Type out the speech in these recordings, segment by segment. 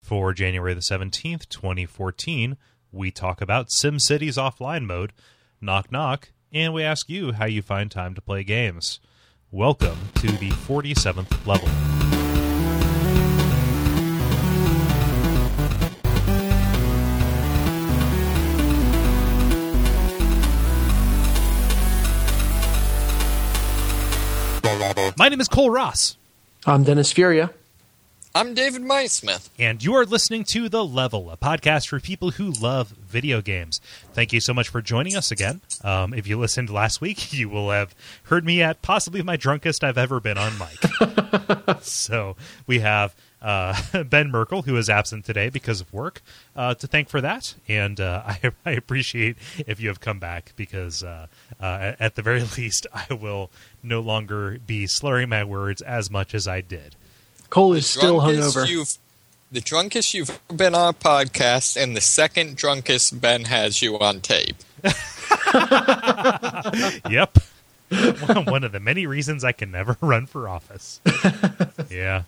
For January the 17th, 2014, we talk about SimCity's offline mode, Knock Knock, and we ask you how you find time to play games. Welcome to the 47th level. My name is Cole Ross. I'm Dennis Furia. I'm David Maismith. And you are listening to The Level, a podcast for people who love video games. Thank you so much for joining us again. If you listened last week, you will have heard me at possibly my drunkest I've ever been on mic. So we have Ben Merkel, who is absent today because of work, to thank for that. And I appreciate if you have come back because at the very least, I will no longer be slurring my words as much as I did. Cole is still hungover. The drunkest you've ever been on a podcast, and the second drunkest Ben has you on tape. Yep. One of the many reasons I can never run for office. Yeah.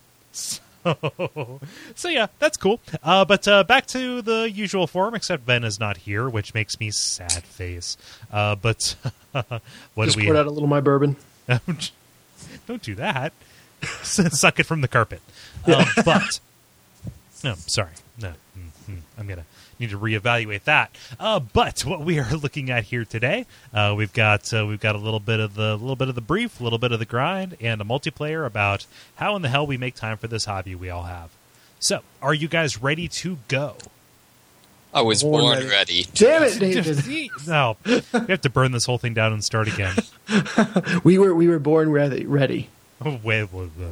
So yeah, that's cool. But back to the usual form, except Ben is not here, which makes me sad face. But what Just do we poured out a little of my bourbon. Don't do that. Suck it from the carpet. But no, sorry. No, I'm gonna need to reevaluate that. But what we are looking at here today, we've got a little bit of the brief, a little bit of the grind, and a multiplayer about how in the hell we make time for this hobby we all have. So, are you guys ready to go? I was born ready. Damn it, David! No, we have to burn this whole thing down and start again. we were born ready. Oh, wait.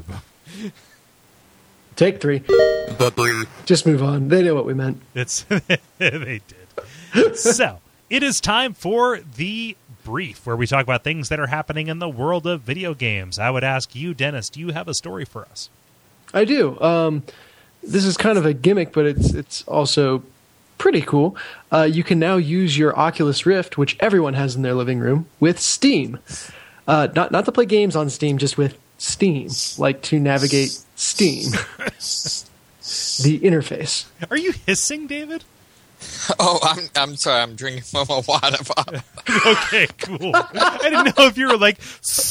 Take 3. Just move on. They know what we meant. They did. So, it is time for the brief, where we talk about things that are happening in the world of video games. I would ask you, Dennis, do you have a story for us? I do. This is kind of a gimmick, but it's also pretty cool. You can now use your Oculus Rift, which everyone has in their living room, with Steam. Not to play games on Steam, just with Steam, like to navigate Steam. The interface. Are you hissing, David? Oh, I'm sorry. I'm drinking from a water bottle. Okay, cool. I didn't know if you were like,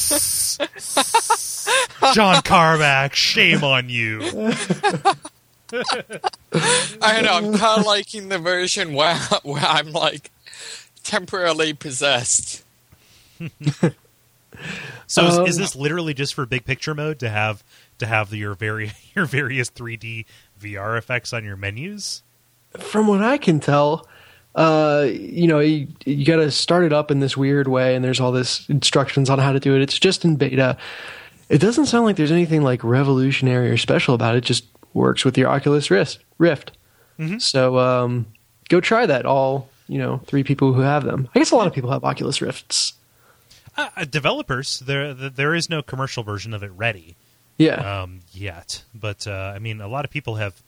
John Carmack, shame on you. I know. I'm kind of liking the version where I'm like temporarily possessed. So is this literally just for big picture mode to have your various 3D VR effects on your menus? From what I can tell, you got to start it up in this weird way, and there's all this instructions on how to do it. It's just in beta. It doesn't sound like there's anything like revolutionary or special about it. It just works with your Oculus Rift. Mm-hmm. So go try that. All 3 people who have them. I guess a lot of people have Oculus Rifts. Developers, there is no commercial version of it ready. Yeah. Yet, but I mean, a lot of people have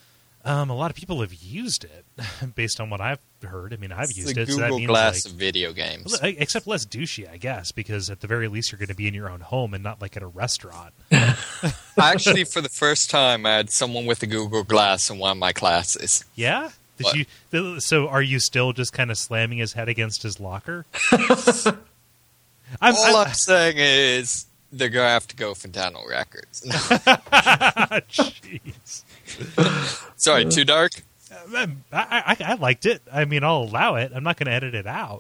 used it based on what I've heard. I mean, I've used it. The Google Glass of video games, except less douchey, I guess, because at the very least you're going to be in your own home and not like at a restaurant. Actually, for the first time, I had someone with a Google Glass in one of my classes. Yeah. So are you still just kind of slamming his head against his locker? All I'm saying is they're going to have to go for dental records. Jeez. Sorry, too dark? I liked it. I mean, I'll allow it. I'm not going to edit it out.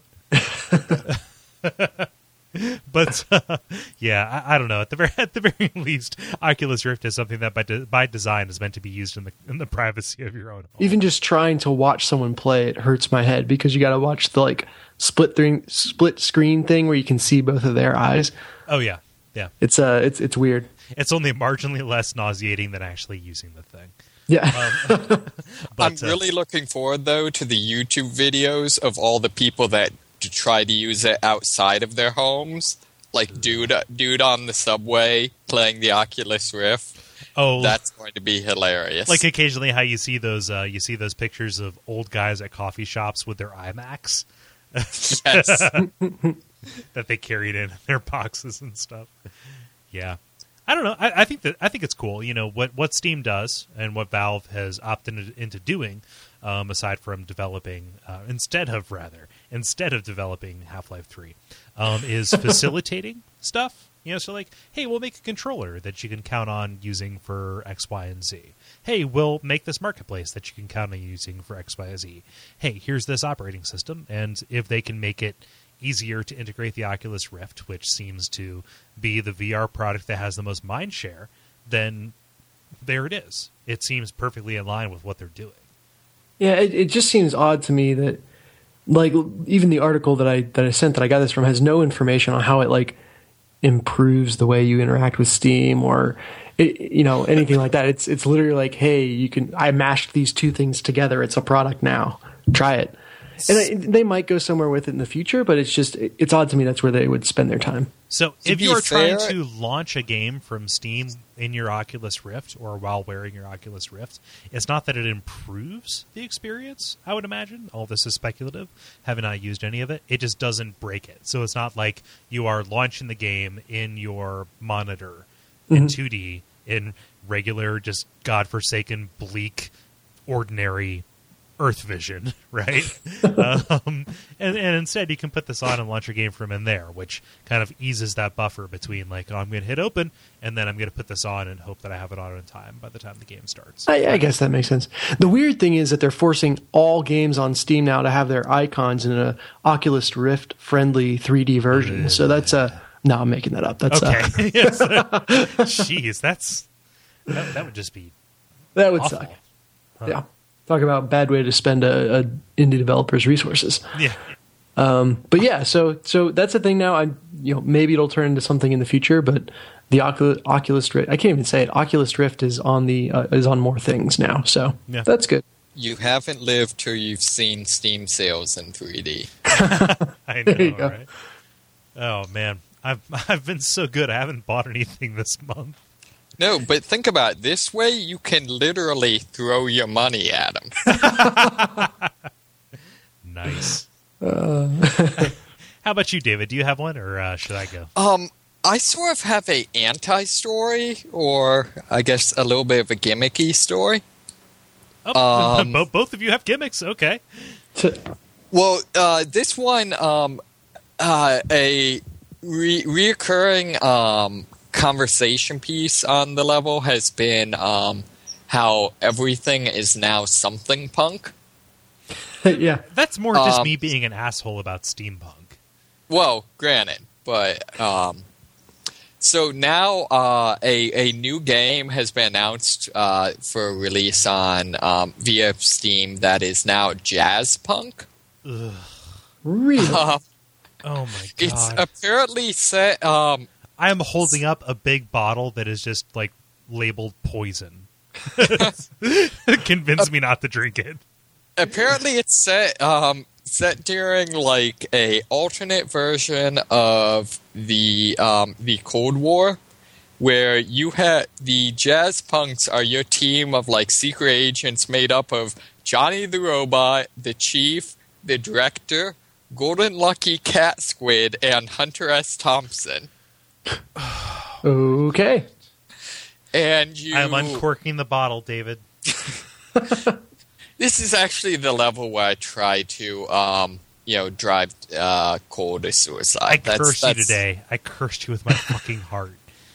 But, yeah, I don't know. At the very least, Oculus Rift is something that by design is meant to be used in the privacy of your own home. Even just trying to watch someone play it hurts my head because you got to watch the split screen thing where you can see both of their eyes. Oh yeah, yeah. It's weird. It's only marginally less nauseating than actually using the thing. Yeah. I'm really looking forward though to the YouTube videos of all the people that try to use it outside of their homes, like dude on the subway playing the Oculus Rift. Oh, that's going to be hilarious! Like occasionally, how you see those pictures of old guys at coffee shops with their iMacs. Yes. That they carried in their boxes and stuff. Yeah. I don't know. I think it's cool. You know what Steam does and what Valve has opted into doing, aside from developing instead of developing Half-Life 3, is facilitating stuff. You know, so like, hey, we'll make a controller that you can count on using for X, Y, and Z. Hey, we'll make this marketplace that you can count on using for X, Y, and Z. Hey, here's this operating system, and if they can make it easier to integrate the Oculus Rift, which seems to be the VR product that has the most mind share, then there it is. It seems perfectly in line with what they're doing. Yeah, it just seems odd to me that, like, even the article that I sent that I got this from has no information on how it like improves the way you interact with Steam or anything like that. It's literally like, hey, I mashed these two things together. It's a product now. Try it. And they might go somewhere with it in the future, but it's odd to me that's where they would spend their time. So if you are trying to launch a game from Steam in your Oculus Rift or while wearing your Oculus Rift, it's not that it improves the experience, I would imagine. All this is speculative. Have not used any of it. It just doesn't break it. So it's not like you are launching the game in your monitor in 2D in regular, just godforsaken, bleak, ordinary Earth vision, right? And instead you can put this on and launch your game from in there, which kind of eases that buffer between like, oh, I'm going to hit open and then I'm going to put this on and hope that I have it on in time by the time the game starts. I guess that makes sense. The weird thing is that they're forcing all games on Steam now to have their icons in an Oculus Rift friendly 3D version. So that's no, I'm making that up. That's okay. Yes. Jeez, that would just be that would awful. suck. Huh. Yeah. Talk about a bad way to spend a indie developer's resources. Yeah. But yeah, so that's the thing now. Maybe it'll turn into something in the future, but the Oculus Rift, I can't even say it. Oculus Rift is on more things now, so that's good. You haven't lived till you've seen Steam sales in 3D. I know, right? Oh man, I've been so good. I haven't bought anything this month. No, but think about it. This way you can literally throw your money at them. Nice. How about you, David? Do you have one, or should I go? I sort of have a anti-story, or I guess a little bit of a gimmicky story. Both of you have gimmicks. Okay. Well, this one, a reoccurring conversation piece on the level has been how everything is now something punk. Yeah. That's more just me being an asshole about steampunk. Well, granted, but so now a new game has been announced for release on via Steam that is now Jazzpunk. Ugh. Really? Oh my god! It's apparently set. I am holding up a big bottle that is just like labeled poison. Convince me not to drink it. Apparently, it's set during like a alternate version of the Cold War, where you had the Jazzpunks are your team of like secret agents made up of Johnny the Robot, the Chief, the Director, Golden Lucky Cat Squid, and Hunter S. Thompson. Okay. And I'm uncorking the bottle, David. This is actually the level where I try to, drive Cole to suicide. I cursed you today. I cursed you with my fucking heart.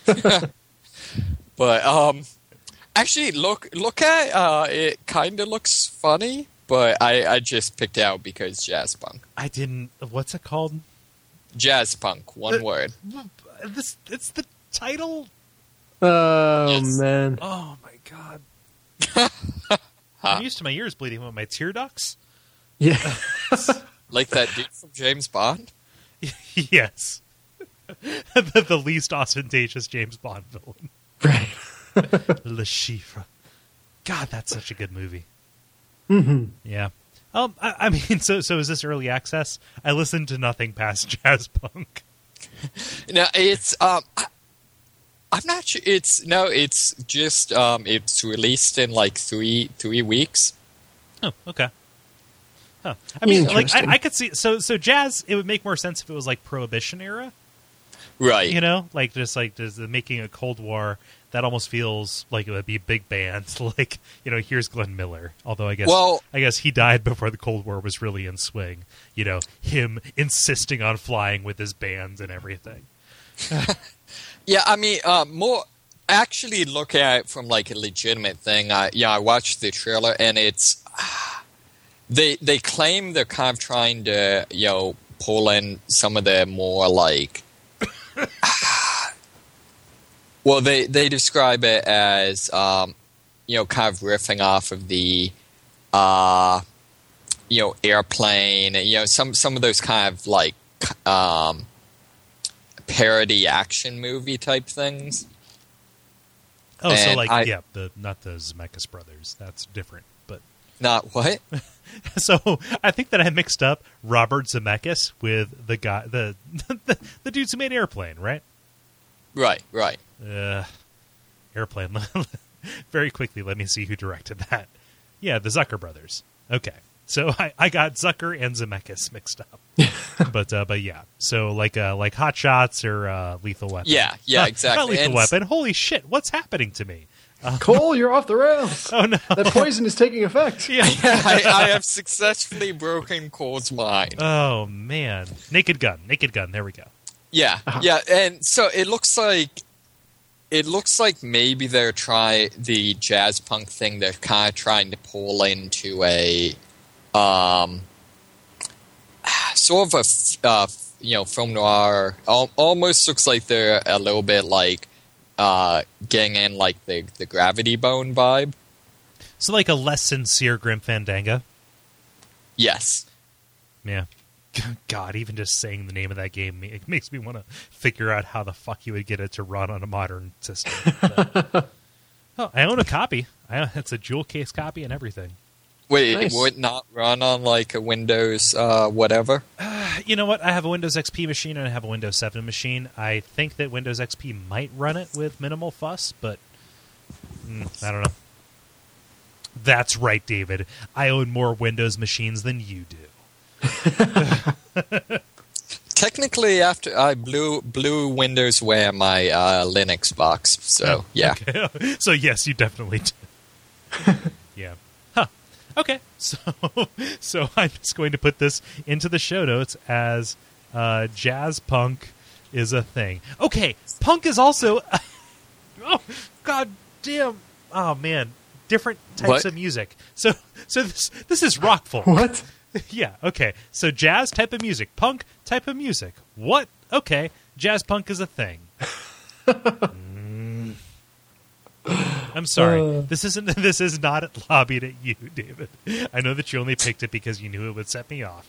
But actually, look at it. Kind of looks funny, but I just picked it out because Jazzpunk. I didn't. What's it called? Jazzpunk. One word. It's the title. Oh Yes. Man. Oh my god. I'm used to my ears bleeding with my tear ducts. Yeah. Like that dude from James Bond? Yes. the least ostentatious James Bond villain. Right. Le Chiffre. God, that's such a good movie. Mm-hmm. Yeah. I mean, so is this early access? I listened to nothing past Jazzpunk. No, it's I'm not sure. It's just it's released in like three weeks. Oh, okay. Huh. I mean, like I could see so jazz. It would make more sense if it was like Prohibition era, Right. You know, like just making a Cold War that almost feels like it would be big bands. Like, you know, here's Glenn Miller. Although I guess he died before the Cold War was really in swing. You know, him insisting on flying with his bands and everything. Yeah, I mean, more actually look at it from like a legitimate thing. I watched the trailer and it's they claim they're kind of trying to, you know, pull in some of the more like well, they describe it as you know, kind of riffing off of the you know, Airplane, you know, some of those kind of like parody action movie type things. Oh, and so like not the Zemeckis brothers. That's different, but not what? So I think that I mixed up Robert Zemeckis with the guy, the dudes who made Airplane, right? Right. Airplane. Very quickly, let me see who directed that. Yeah, the Zucker brothers. Okay, so I got Zucker and Zemeckis mixed up. but yeah, so like Hot Shots or Lethal Weapon. Yeah, exactly. Not Lethal Weapon. Holy shit, what's happening to me? Cole, you're off the rails. Oh no, that poison is taking effect. Yeah, I have successfully broken Cole's mind. Oh man, Naked Gun. There we go. Yeah, and so it looks like maybe they're trying the jazz punk thing. They're kind of trying to pull into a sort of a you know, film noir. Almost looks like they're a little bit like getting in like the Gravity Bone vibe. So like a less sincere Grim Fandango. Yes. Yeah. God, even just saying the name of that game, it makes me want to figure out how the fuck you would get it to run on a modern system. Oh, I own a copy. It's a jewel case copy and everything. Wait, Nice. It would not run on like a Windows whatever? You know what? I have a Windows XP machine and I have a Windows 7 machine. I think that Windows XP might run it with minimal fuss, but I don't know. That's right, David. I own more Windows machines than you do. Technically, after I blew Windows away on my Linux box, so yeah. Okay. So yes, you definitely do. Yeah. Huh. Okay. So I'm just going to put this into the show notes as jazz punk is a thing. Okay, punk is also. Oh God damn! Oh man, different types of music. So this is rockful. What? Yeah, okay. So jazz type of music, punk type of music. What? Okay, jazz punk is a thing. I'm sorry. This is not lobbied at you, David. I know that you only picked it because you knew it would set me off.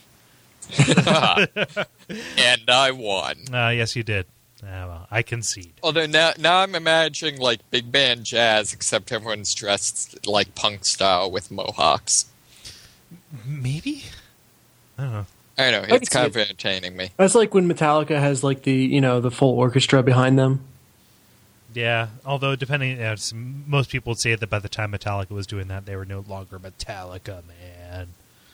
And I won. Yes, you did. Well, I concede. Although now I'm imagining like big band jazz, except everyone's dressed like punk style with mohawks. Maybe? I don't know. I don't know. It's kind of entertaining me. That's like when Metallica has like the full orchestra behind them. Yeah, although most people would say that by the time Metallica was doing that, they were no longer Metallica, man.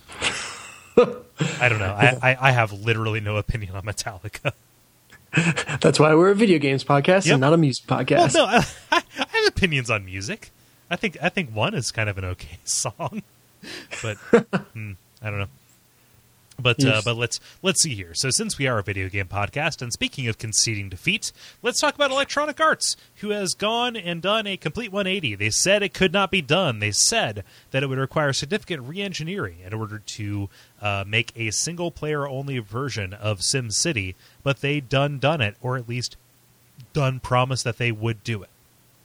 I don't know. I have literally no opinion on Metallica. That's why we're a video games podcast and not a music podcast. Well, no, I have opinions on music. I think one is kind of an okay song, but I don't know. But let's see here. So since we are a video game podcast, and speaking of conceding defeat, let's talk about Electronic Arts, who has gone and done a complete 180. They said it could not be done. They said that it would require significant re-engineering in order to make a single-player-only version of SimCity, but they done it, or at least done promise that they would do it.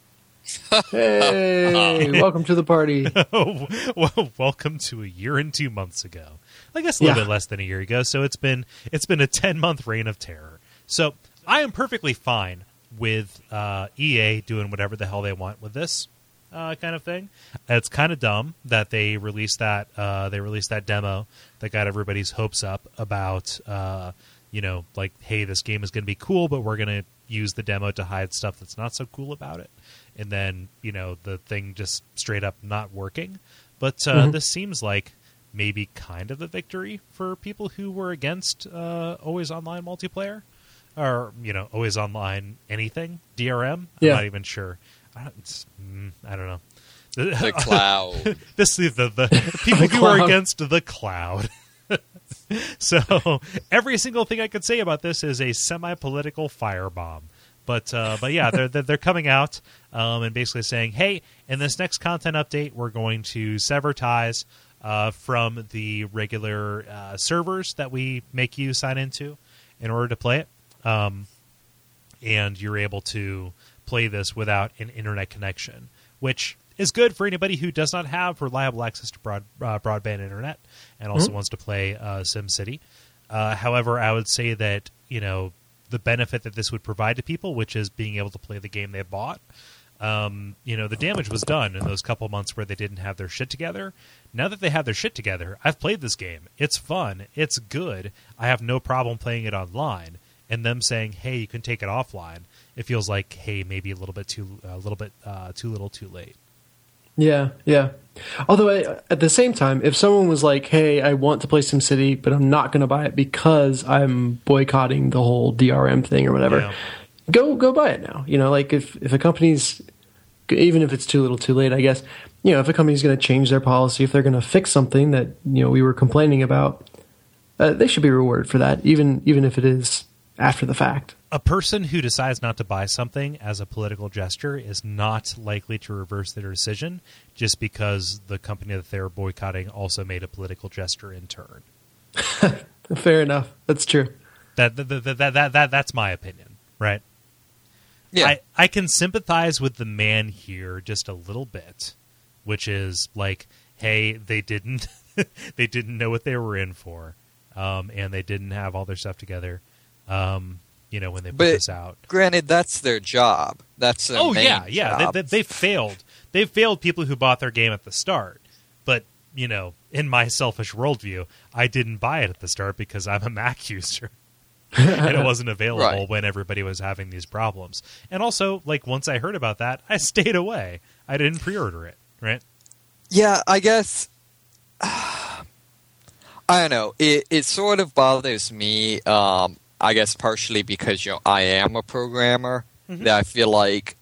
Hey, welcome to the party. Well, welcome to a year and 2 months ago. I guess a little bit less than a year ago. So it's been a 10-month reign of terror. So I am perfectly fine with EA doing whatever the hell they want with this kind of thing. It's kind of dumb that they released that demo that got everybody's hopes up about like, hey, this game is going to be cool, but we're going to use the demo to hide stuff that's not so cool about it. And then, the thing just straight up not working. But this seems like maybe kind of a victory for people who were against always online multiplayer. or always online anything DRM. Yeah. I'm not even sure. I don't know. The cloud. The people who are against the cloud. So every single thing I could say about this is a semi-political firebomb. But yeah, they're coming out and basically saying, hey, in this next content update, we're going to sever ties from the regular servers that we make you sign into in order to play it. And you're able to play this without an internet connection, which is good for anybody who does not have reliable access to broadband internet and also wants to play SimCity. However, I would say that, the benefit that this would provide to people, which is being able to play the game they bought, the damage was done in those couple months where they didn't have their shit together. Now that they have their shit together, I've played this game. It's fun. It's good. I have no problem playing it online. And them saying, hey, you can take it offline, it feels like, hey, maybe a little bit too little too late. Yeah. Although at the same time, if someone was like, hey, I want to play SimCity, but I'm not going to buy it because I'm boycotting the whole DRM thing or whatever, go buy it now. Like if a company's, even if it's too little too late, I guess, if a company's going to change their policy, if they're going to fix something that, we were complaining about, they should be rewarded for that, even if it is after the fact. A person who decides not to buy something as a political gesture is not likely to reverse their decision just because the company that they're boycotting also made a political gesture in turn. Fair enough. That's true. That's my opinion, right? Yeah. I can sympathize with the man here just a little bit, which is like, hey, they didn't know what they were in for, and they didn't have all their stuff together. When they put this out. Granted, that's their job. That's their main job. They failed. They've failed people who bought their game at the start. But, in my selfish worldview, I didn't buy it at the start because I'm a Mac user. And it wasn't available when everybody was having these problems. And also, once I heard about that, I stayed away. I didn't pre-order it, right? Yeah, I guess... I don't know. It sort of bothers me, I guess partially because, I am a programmer, that I feel like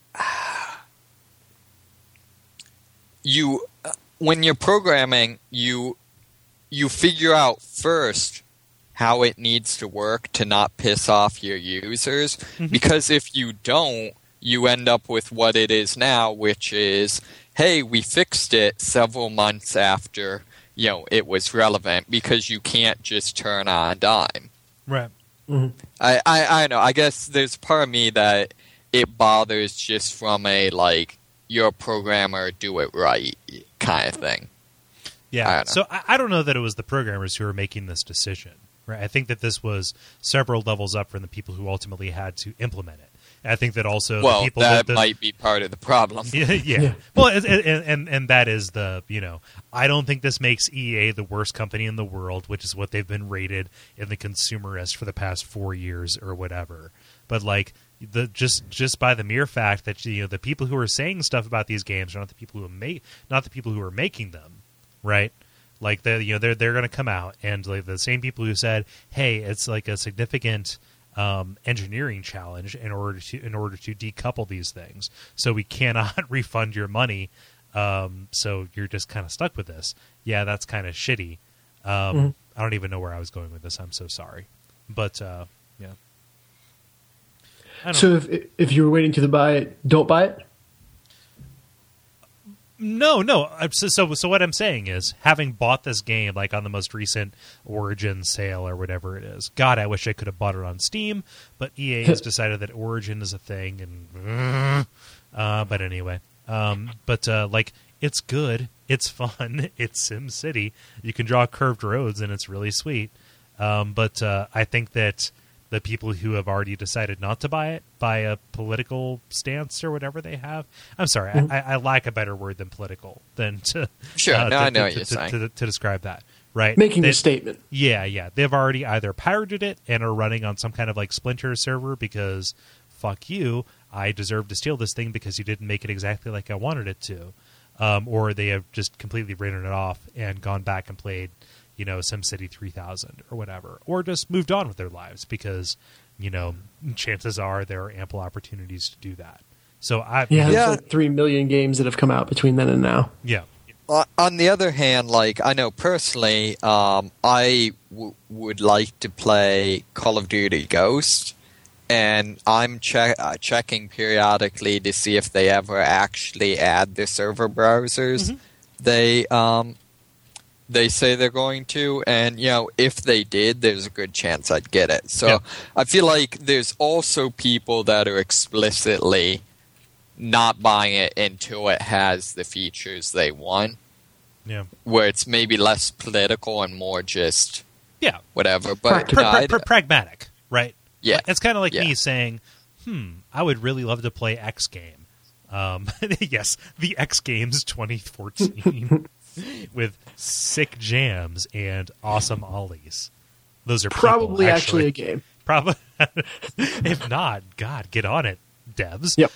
when you're programming, you figure out first how it needs to work to not piss off your users, because if you don't, you end up with what it is now, which is, hey, we fixed it several months after it was relevant, because you can't just turn on a dime. Right. Mm-hmm. I know. I guess there's part of me that it bothers just from a, you're a programmer, do it right kind of thing. Yeah. So I don't know that it was the programmers who were making this decision. Right. I think that this was several levels up from the people who ultimately had to implement it. I think that also the people that might be part of the problem. Yeah. Well, and that is the, I don't think this makes EA the worst company in the world, which is what they've been rated in the Consumerist for the past 4 years or whatever. But just by the mere fact that the people who are saying stuff about these games are not the people who are making them, right? They're going to come out and the same people who said, hey, it's a significant engineering challenge in order to decouple these things, so we cannot refund your money, so you're just kind of stuck with this. Yeah, that's kind of shitty. I don't even know where I was going with this. I'm so sorry, but yeah. So if you were waiting to buy it, don't buy it. No. So what I'm saying is, having bought this game on the most recent Origin sale or whatever it is, God, I wish I could have bought it on Steam, but EA has decided that Origin is a thing, and but anyway, it's good, it's fun, it's SimCity. You can draw curved roads, and it's really sweet. But I think that the people who have already decided not to buy it by a political stance or whatever they have. I'm sorry, I lack a better word than political than to I know what you're saying. To describe that. Right, making a statement. Yeah. They've already either pirated it and are running on some kind of Splinter server because fuck you, I deserve to steal this thing because you didn't make it exactly like I wanted it to, or they have just completely written it off and gone back and played SimCity 3000 or whatever, or just moved on with their lives because chances are there are ample opportunities to do that. So there's like 3 million games that have come out between then and now. Yeah. On the other hand, I know personally, I would like to play Call of Duty Ghost, and I'm checking periodically to see if they ever actually add the server browsers. Mm-hmm. They say they're going to, and if they did, there's a good chance I'd get it. So I feel like there's also people that are explicitly not buying it until it has the features they want. Yeah, where it's maybe less political and more just whatever, but pragmatic, right? Yeah, it's kind of like me saying, I would really love to play X game. Yes, the X Games 2014 with sick jams and awesome ollies. Those are probably people, actually a game. Probably, if not, God, get on it, devs. Yep.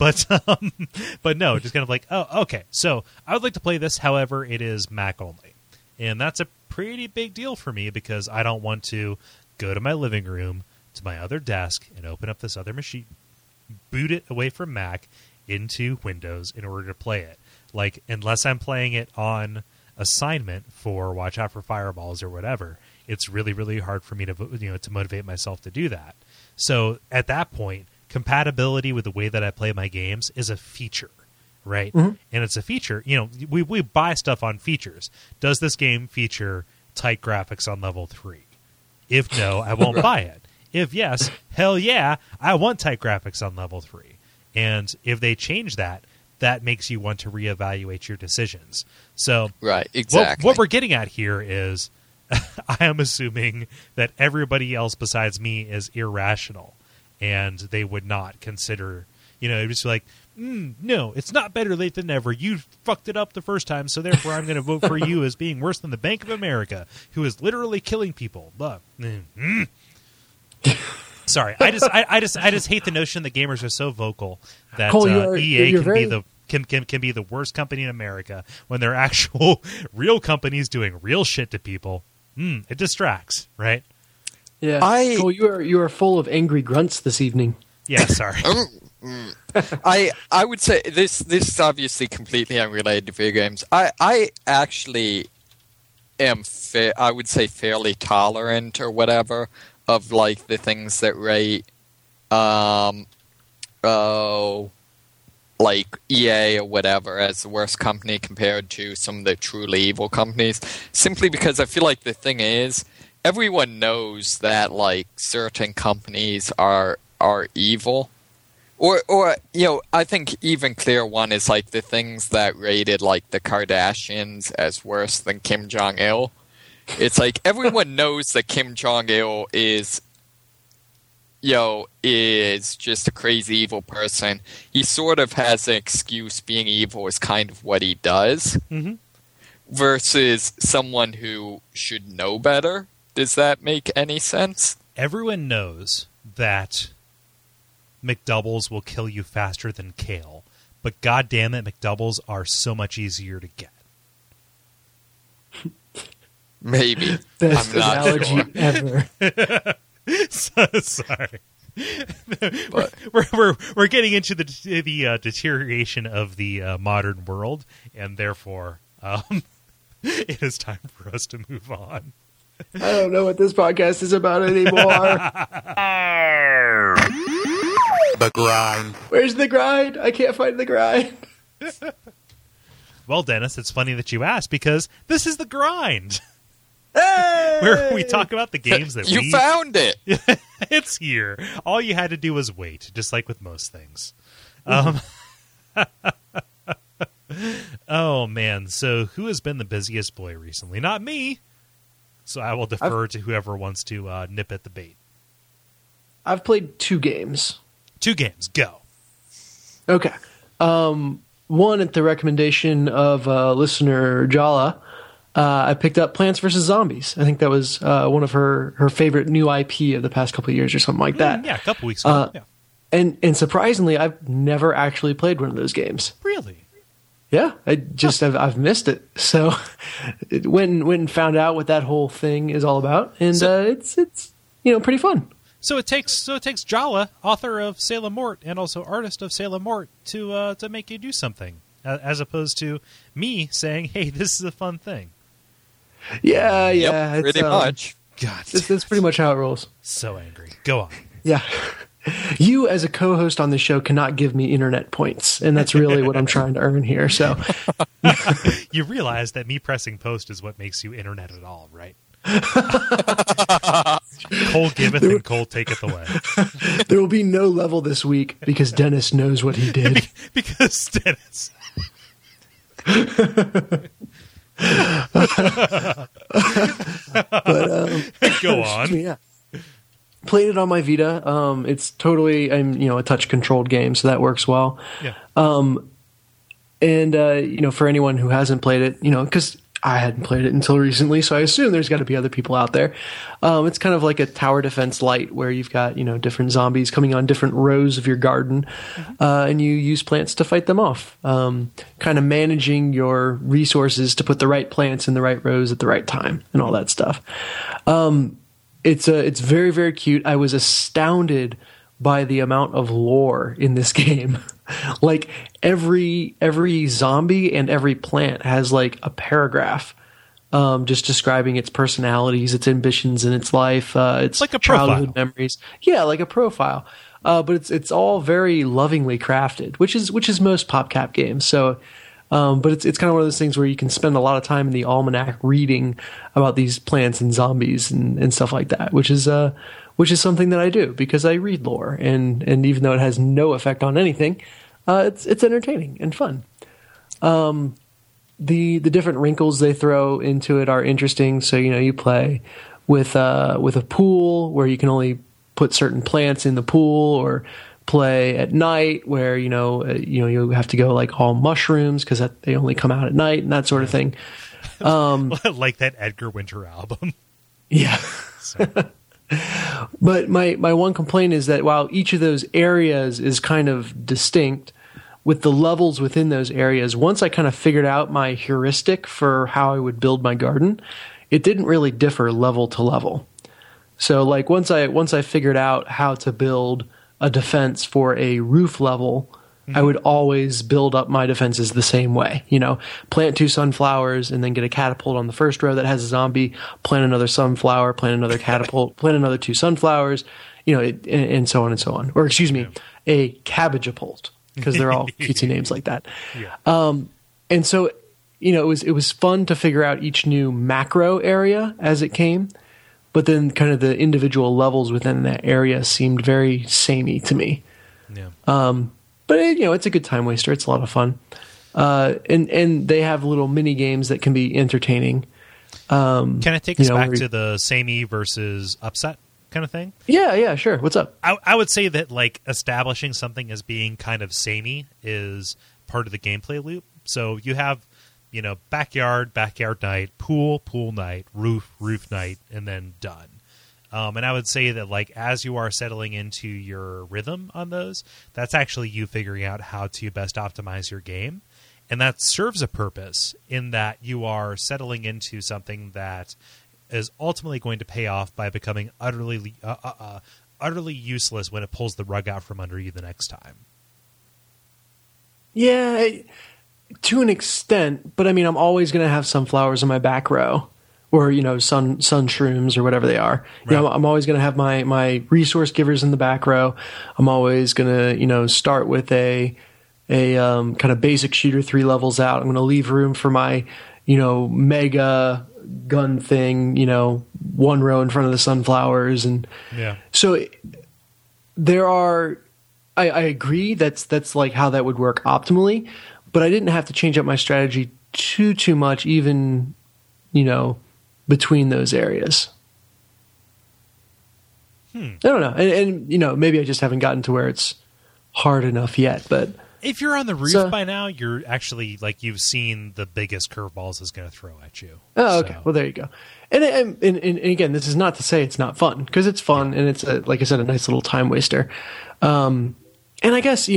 But no, just kind of like, oh, okay. So I would like to play this. However, it is Mac only, and that's a pretty big deal for me because I don't want to go to my living room to my other desk and open up this other machine, boot it away from Mac into Windows in order to play it. Like, unless I'm playing it on assignment for Watch Out for Fireballs or whatever, it's really, really hard for me to to motivate myself to do that. So at that point, compatibility with the way that I play my games is a feature, right? Mm-hmm. And it's a feature. We buy stuff on features. Does this game feature tight graphics on level 3? If no, I won't buy it. If yes, hell yeah, I want tight graphics on level 3. And if they change that, that makes you want to reevaluate your decisions. So right, exactly. What we're getting at here is I am assuming that everybody else besides me is irrational, and they would not consider, just like, no, it's not better late than never. You fucked it up the first time, so therefore I'm going to vote for you as being worse than the Bank of America, who is literally killing people. Sorry, I just hate the notion that gamers are so vocal that Cole, EA can be the worst company in America when they're actual real companies doing real shit to people. It distracts, right? Yeah, Cole, you are full of angry grunts this evening. Yeah, sorry. I would say this is obviously completely unrelated to video games. I actually am I would say fairly tolerant or whatever of like the things that rate like EA or whatever as the worst company compared to some of the truly evil companies, simply because I feel like the thing is everyone knows that like certain companies are evil. Or I think even clear one is like the things that rated like the Kardashians as worse than Kim Jong-il. It's like everyone knows that Kim Jong-il is just a crazy evil person. He sort of has an excuse. Being evil is kind of what he does. Mm-hmm. Versus someone who should know better. Does that make any sense? Everyone knows that McDoubles will kill you faster than kale, but goddamn it, McDoubles are so much easier to get. Maybe. Best I'm not analogy sure. ever. Sorry. We're getting into the deterioration of the modern world, and therefore it is time for us to move on. I don't know what this podcast is about anymore. The grind. Where's the grind? I can't find the grind. Well, Dennis, it's funny that you asked because this is the grind. Hey! Where we talk about the games that you found it. It's here. All you had to do was wait, just like with most things. Oh, man. So who has been the busiest boy recently? Not me. So I will defer to whoever wants to nip at the bait. I've played 2 games. 2 games. Go. Okay. One, at the recommendation of listener Jala, I picked up Plants vs. Zombies. I think that was one of her favorite new IP of the past couple of years or something like that. Yeah, a couple weeks ago. Yeah. And surprisingly, I've never actually played one of those games. Really? Yeah, I've missed it. So went and found out what that whole thing is all about, and it's pretty fun. So it takes Jala, author of Salem Mort and also artist of Salem Mort, to make you do something, as opposed to me saying, "Hey, this is a fun thing." Yeah, Yep, pretty much. God, that's pretty much how it rolls. So angry. Go on. Yeah. You, as a co-host on the show, cannot give me internet points, and that's really what I'm trying to earn here. So, you realize that me pressing post is what makes you internet at all, right? Cole giveth and Cole taketh away. There will be no level this week because Dennis knows what he did. Because Dennis. Go on. Yeah. Played it on my Vita. It's totally, a touch controlled game, so that works well. Yeah. For anyone who hasn't played it, because I hadn't played it until recently, so I assume there's got to be other people out there. It's kind of like a tower defense light where you've got, different zombies coming on different rows of your garden, and you use plants to fight them off. Kind of managing your resources to put the right plants in the right rows at the right time and all that stuff. It's very, very cute. I was astounded by the amount of lore in this game. Like every zombie and every plant has like a paragraph, just describing its personalities, its ambitions in its life, its like a childhood profile. memories. Yeah, like a profile. But it's all very lovingly crafted, which is most PopCap games. So, but it's kind of one of those things where you can spend a lot of time in the almanac reading about these plants and zombies and stuff like that, which is something that I do because I read lore, and even though it has no effect on anything, it's entertaining and fun. The different wrinkles they throw into it are interesting. So you play with a pool where you can only put certain plants in the pool, or play at night where you have to go like all mushrooms because they only come out at night and that sort of thing. Like that Edgar Winter album. Yeah. So. But my one complaint is that while each of those areas is kind of distinct, with the levels within those areas, once I kind of figured out my heuristic for how I would build my garden, it didn't really differ level to level. So like once I figured out how to build a defense for a roof level, I would always build up my defenses the same way. Plant 2 sunflowers and then get a catapult on the first row that has a zombie, plant another sunflower, plant another catapult, plant another 2 sunflowers, and so on and so on. Or excuse me, a cabbageapult, because they're all cutesy names like that. Yeah. And so, it was fun to figure out each new macro area as it came, but then kind of the individual levels within that area seemed very samey to me. Yeah. But it's a good time waster. It's a lot of fun. And they have little mini games that can be entertaining. Can I take us back to the samey versus upset kind of thing? Yeah, sure. What's up? I would say that like establishing something as being kind of samey is part of the gameplay loop. So you have, backyard night, pool night, roof night, and then done. And I would say that like as you are settling into your rhythm on those, that's actually you figuring out how to best optimize your game. And that serves a purpose in that you are settling into something that is ultimately going to pay off by becoming utterly useless when it pulls the rug out from under you the next time. Yeah, to an extent, but I mean, I'm always going to have sunflowers in my back row, or sun shrooms or whatever they are. Right. I'm always going to have my resource givers in the back row. I'm always going to start with a kind of basic shooter 3 levels out. I'm going to leave room for my mega gun thing. 1 row in front of the sunflowers, and so there are. I agree that's like how that would work optimally, but I didn't have to change up my strategy too much, even between those areas. I don't know, and maybe I just haven't gotten to where it's hard enough yet. But if you're on the roof by now, you're actually like you've seen the biggest curveballs is going to throw at you. Oh, okay. So. Well, there you go. And again, this is not to say it's not fun, because it's fun, and it's like I said, a nice little time waster. And I guess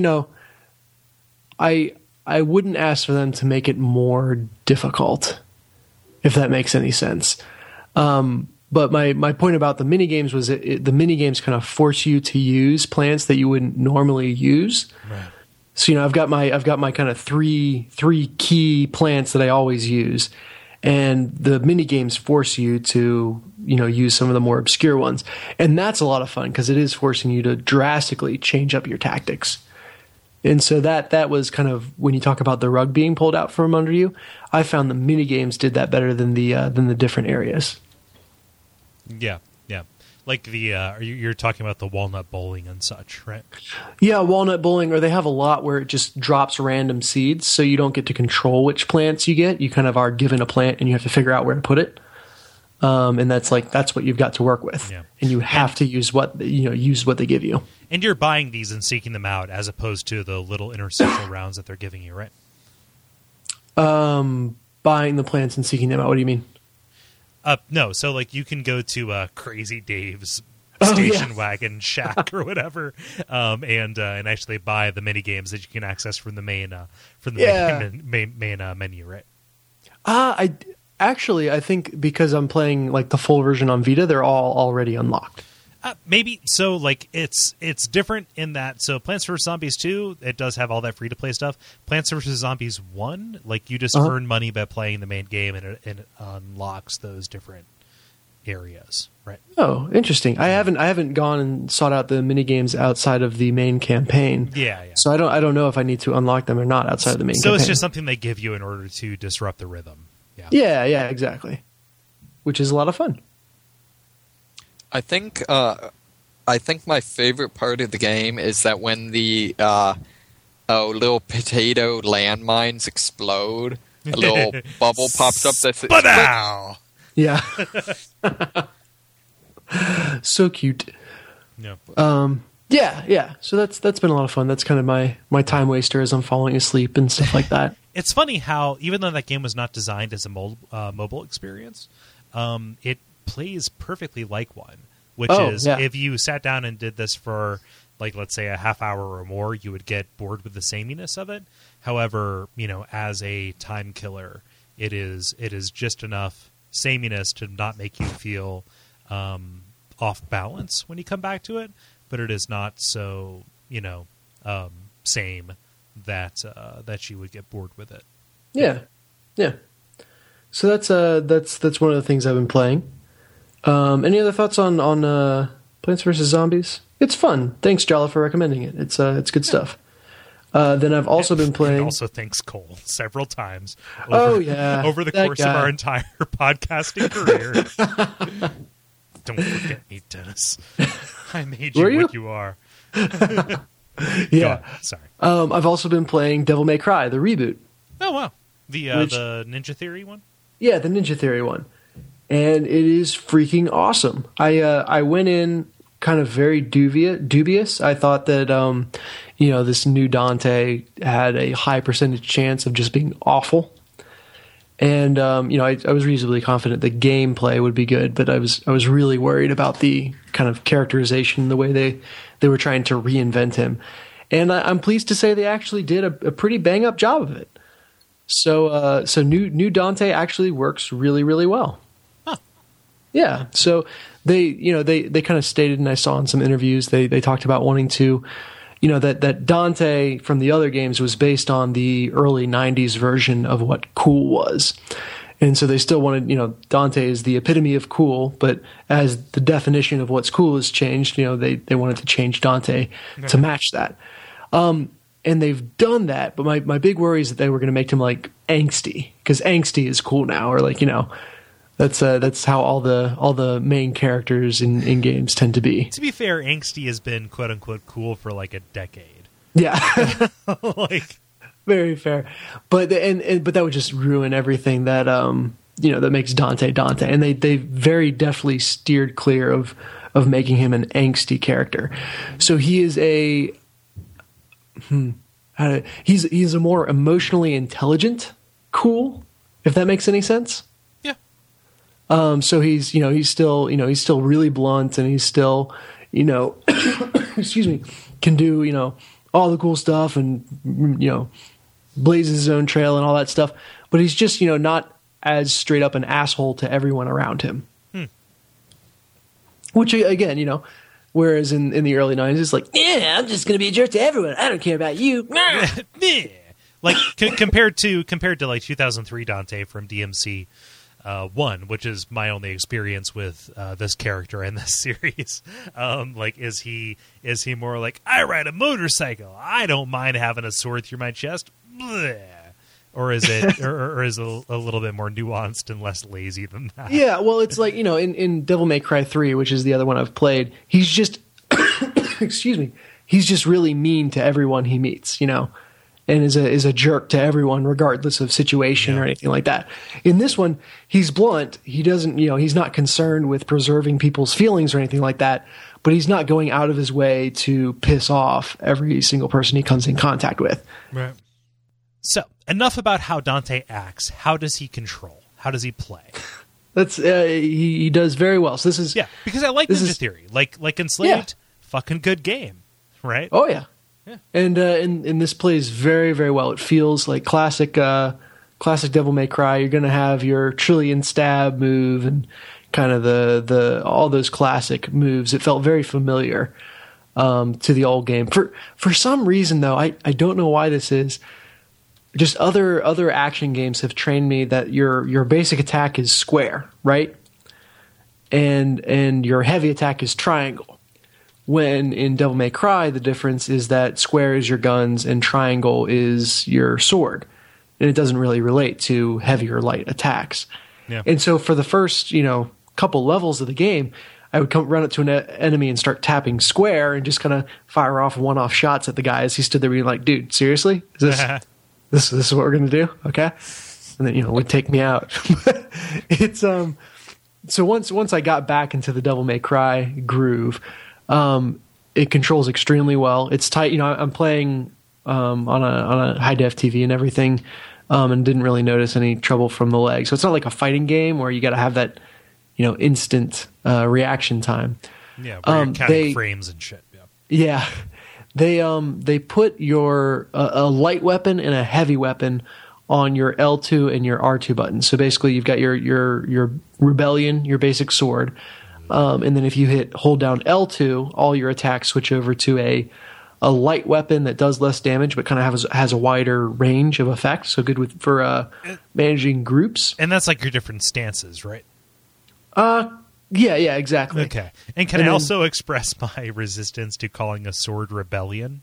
I wouldn't ask for them to make it more difficult, if that makes any sense. But my point about the mini games was the mini games kind of force you to use plants that you wouldn't normally use. Right. So I've got my kind of three key plants that I always use, and the mini games force you to use some of the more obscure ones, and that's a lot of fun because it is forcing you to drastically change up your tactics. And so that was kind of when you talk about the rug being pulled out from under you. I found the mini games did that better than the different areas. Yeah. Like you're talking about the walnut bowling and such, right? Yeah, walnut bowling, or they have a lot where it just drops random seeds, so you don't get to control which plants you get. You kind of are given a plant, and you have to figure out where to put it. And that's what you've got to work with, and you have to use what they give you. And you're buying these and seeking them out, as opposed to the little interstitial rounds that they're giving you, right? Buying the plants and seeking them out. What do you mean? No, so like you can go to Crazy Dave's station wagon shack or whatever, and actually buy the mini games that you can access from the main menu, right? I think because I'm playing like the full version on Vita, they're all already unlocked. Maybe so. Like it's different in that. So Plants vs Zombies 2, it does have all that free to play stuff. Plants vs Zombies 1, like you just earn money by playing the main game, and it unlocks those different areas, right? Oh, interesting. I haven't gone and sought out the mini games outside of the main campaign. Yeah. So I don't know if I need to unlock them or not outside of the main campaign. So it's just something they give you in order to disrupt the rhythm. Yeah, exactly. Which is a lot of fun. I think my favorite part of the game is that when the little potato landmines explode, a little bubble pops up that's Yeah. So cute. Yeah. So that's been a lot of fun. That's kind of my time waster as I'm falling asleep and stuff like that. It's funny how even though that game was not designed as a mobile experience, it plays perfectly like one, which if you sat down and did this for, like, let's say a half hour or more, you would get bored with the sameness of it. However, as a time killer, it is just enough sameness to not make you feel off balance when you come back to it, but it is not so same that you would get bored with it. Yeah. So that's one of the things I've been playing. Any other thoughts on Plants vs Zombies? It's fun. Thanks, Jala, for recommending it. It's good stuff. Then I've also been playing. And also thanks Cole several times. Over the course of our entire podcasting career. Don't forget me, Dennis. I made you what you are. Yeah. Sorry. I've also been playing Devil May Cry, the reboot. Oh wow, the Ninja Theory one. Yeah, the Ninja Theory one, and it is freaking awesome. I went in kind of very dubious. I thought that this new Dante had a high percentage chance of just being awful. And I was reasonably confident the gameplay would be good, but I was really worried about the kind of characterization, the way they were trying to reinvent him. And I'm pleased to say they actually did a pretty bang up job of it. So new Dante actually works really, really well. Huh. Yeah. So they kind of stated, and I saw in some interviews, they talked about wanting to, that Dante from the other games was based on the early 90s version of what cool was. And so they still wanted, Dante is the epitome of cool, but as the definition of what's cool has changed, they wanted to change Dante to match that. And they've done that, but my big worry is that they were going to make him like angsty, because angsty is cool now, or that's how all the main characters in games tend to be. To be fair, angsty has been quote unquote cool for like a decade. Yeah. Very fair. But that would just ruin everything that that makes Dante. And they very deftly steered clear of making him an angsty character. So he is he's a more emotionally intelligent cool, if that makes any sense. So he's still really blunt, and he's still, excuse me, can do, all the cool stuff, and, blazes his own trail and all that stuff. But he's just, not as straight up an asshole to everyone around him. Which, again, whereas in the early 90s, it's like, yeah, I'm just going to be a jerk to everyone. I don't care about you. Like compared to like 2003 Dante from DMC 1, which is my only experience with this character in this series. Like, is he more like, I ride a motorcycle, I don't mind having a sword through my chest, bleh. Or is it or is it a little bit more nuanced and less lazy than that? Yeah, well, it's like, in Devil May Cry 3, which is the other one I've played, he's just excuse me, he's just really mean to everyone he meets, and is a jerk to everyone regardless of situation or anything like that. In this one, he's blunt. He doesn't, he's not concerned with preserving people's feelings or anything like that, but he's not going out of his way to piss off every single person he comes in contact with. Right. So, enough about how Dante acts. How does he control? How does he play? That's he does very well. So this is because I like Ninja Theory. Like Enslaved, fucking good game, right? Oh yeah. And this plays very, very well. It feels like classic Devil May Cry. You're going to have your trillion stab move and kind of the all those classic moves. It felt very familiar to the old game. For some reason, though, I don't know why this is. Just other action games have trained me that your basic attack is square, right? And your heavy attack is triangle. When in Devil May Cry, the difference is that square is your guns and triangle is your sword. And it doesn't really relate to heavy or light attacks. Yeah. And so for the first, couple levels of the game, I would run up to an enemy and start tapping square and just kind of fire off one-off shots at the guy as he stood there being like, dude, seriously? Is this is what we're going to do? Okay. And then, it would take me out. It's so once I got back into the Devil May Cry groove, it controls extremely well. It's tight. I'm playing on a high def TV and everything, and didn't really notice any trouble from the lag. So it's not like a fighting game where you got to have that, instant reaction time. Yeah, where you're counting frames and shit. Yeah. They put your a light weapon and a heavy weapon on your L2 and your R2 buttons. So basically, you've got your Rebellion, your basic sword. And then if you hold down L2, all your attacks switch over to a light weapon that does less damage, but kind of has a wider range of effect. So good for managing groups. And that's like your different stances, right? Yeah, exactly. Okay. And can I also express my resistance to calling a sword Rebellion?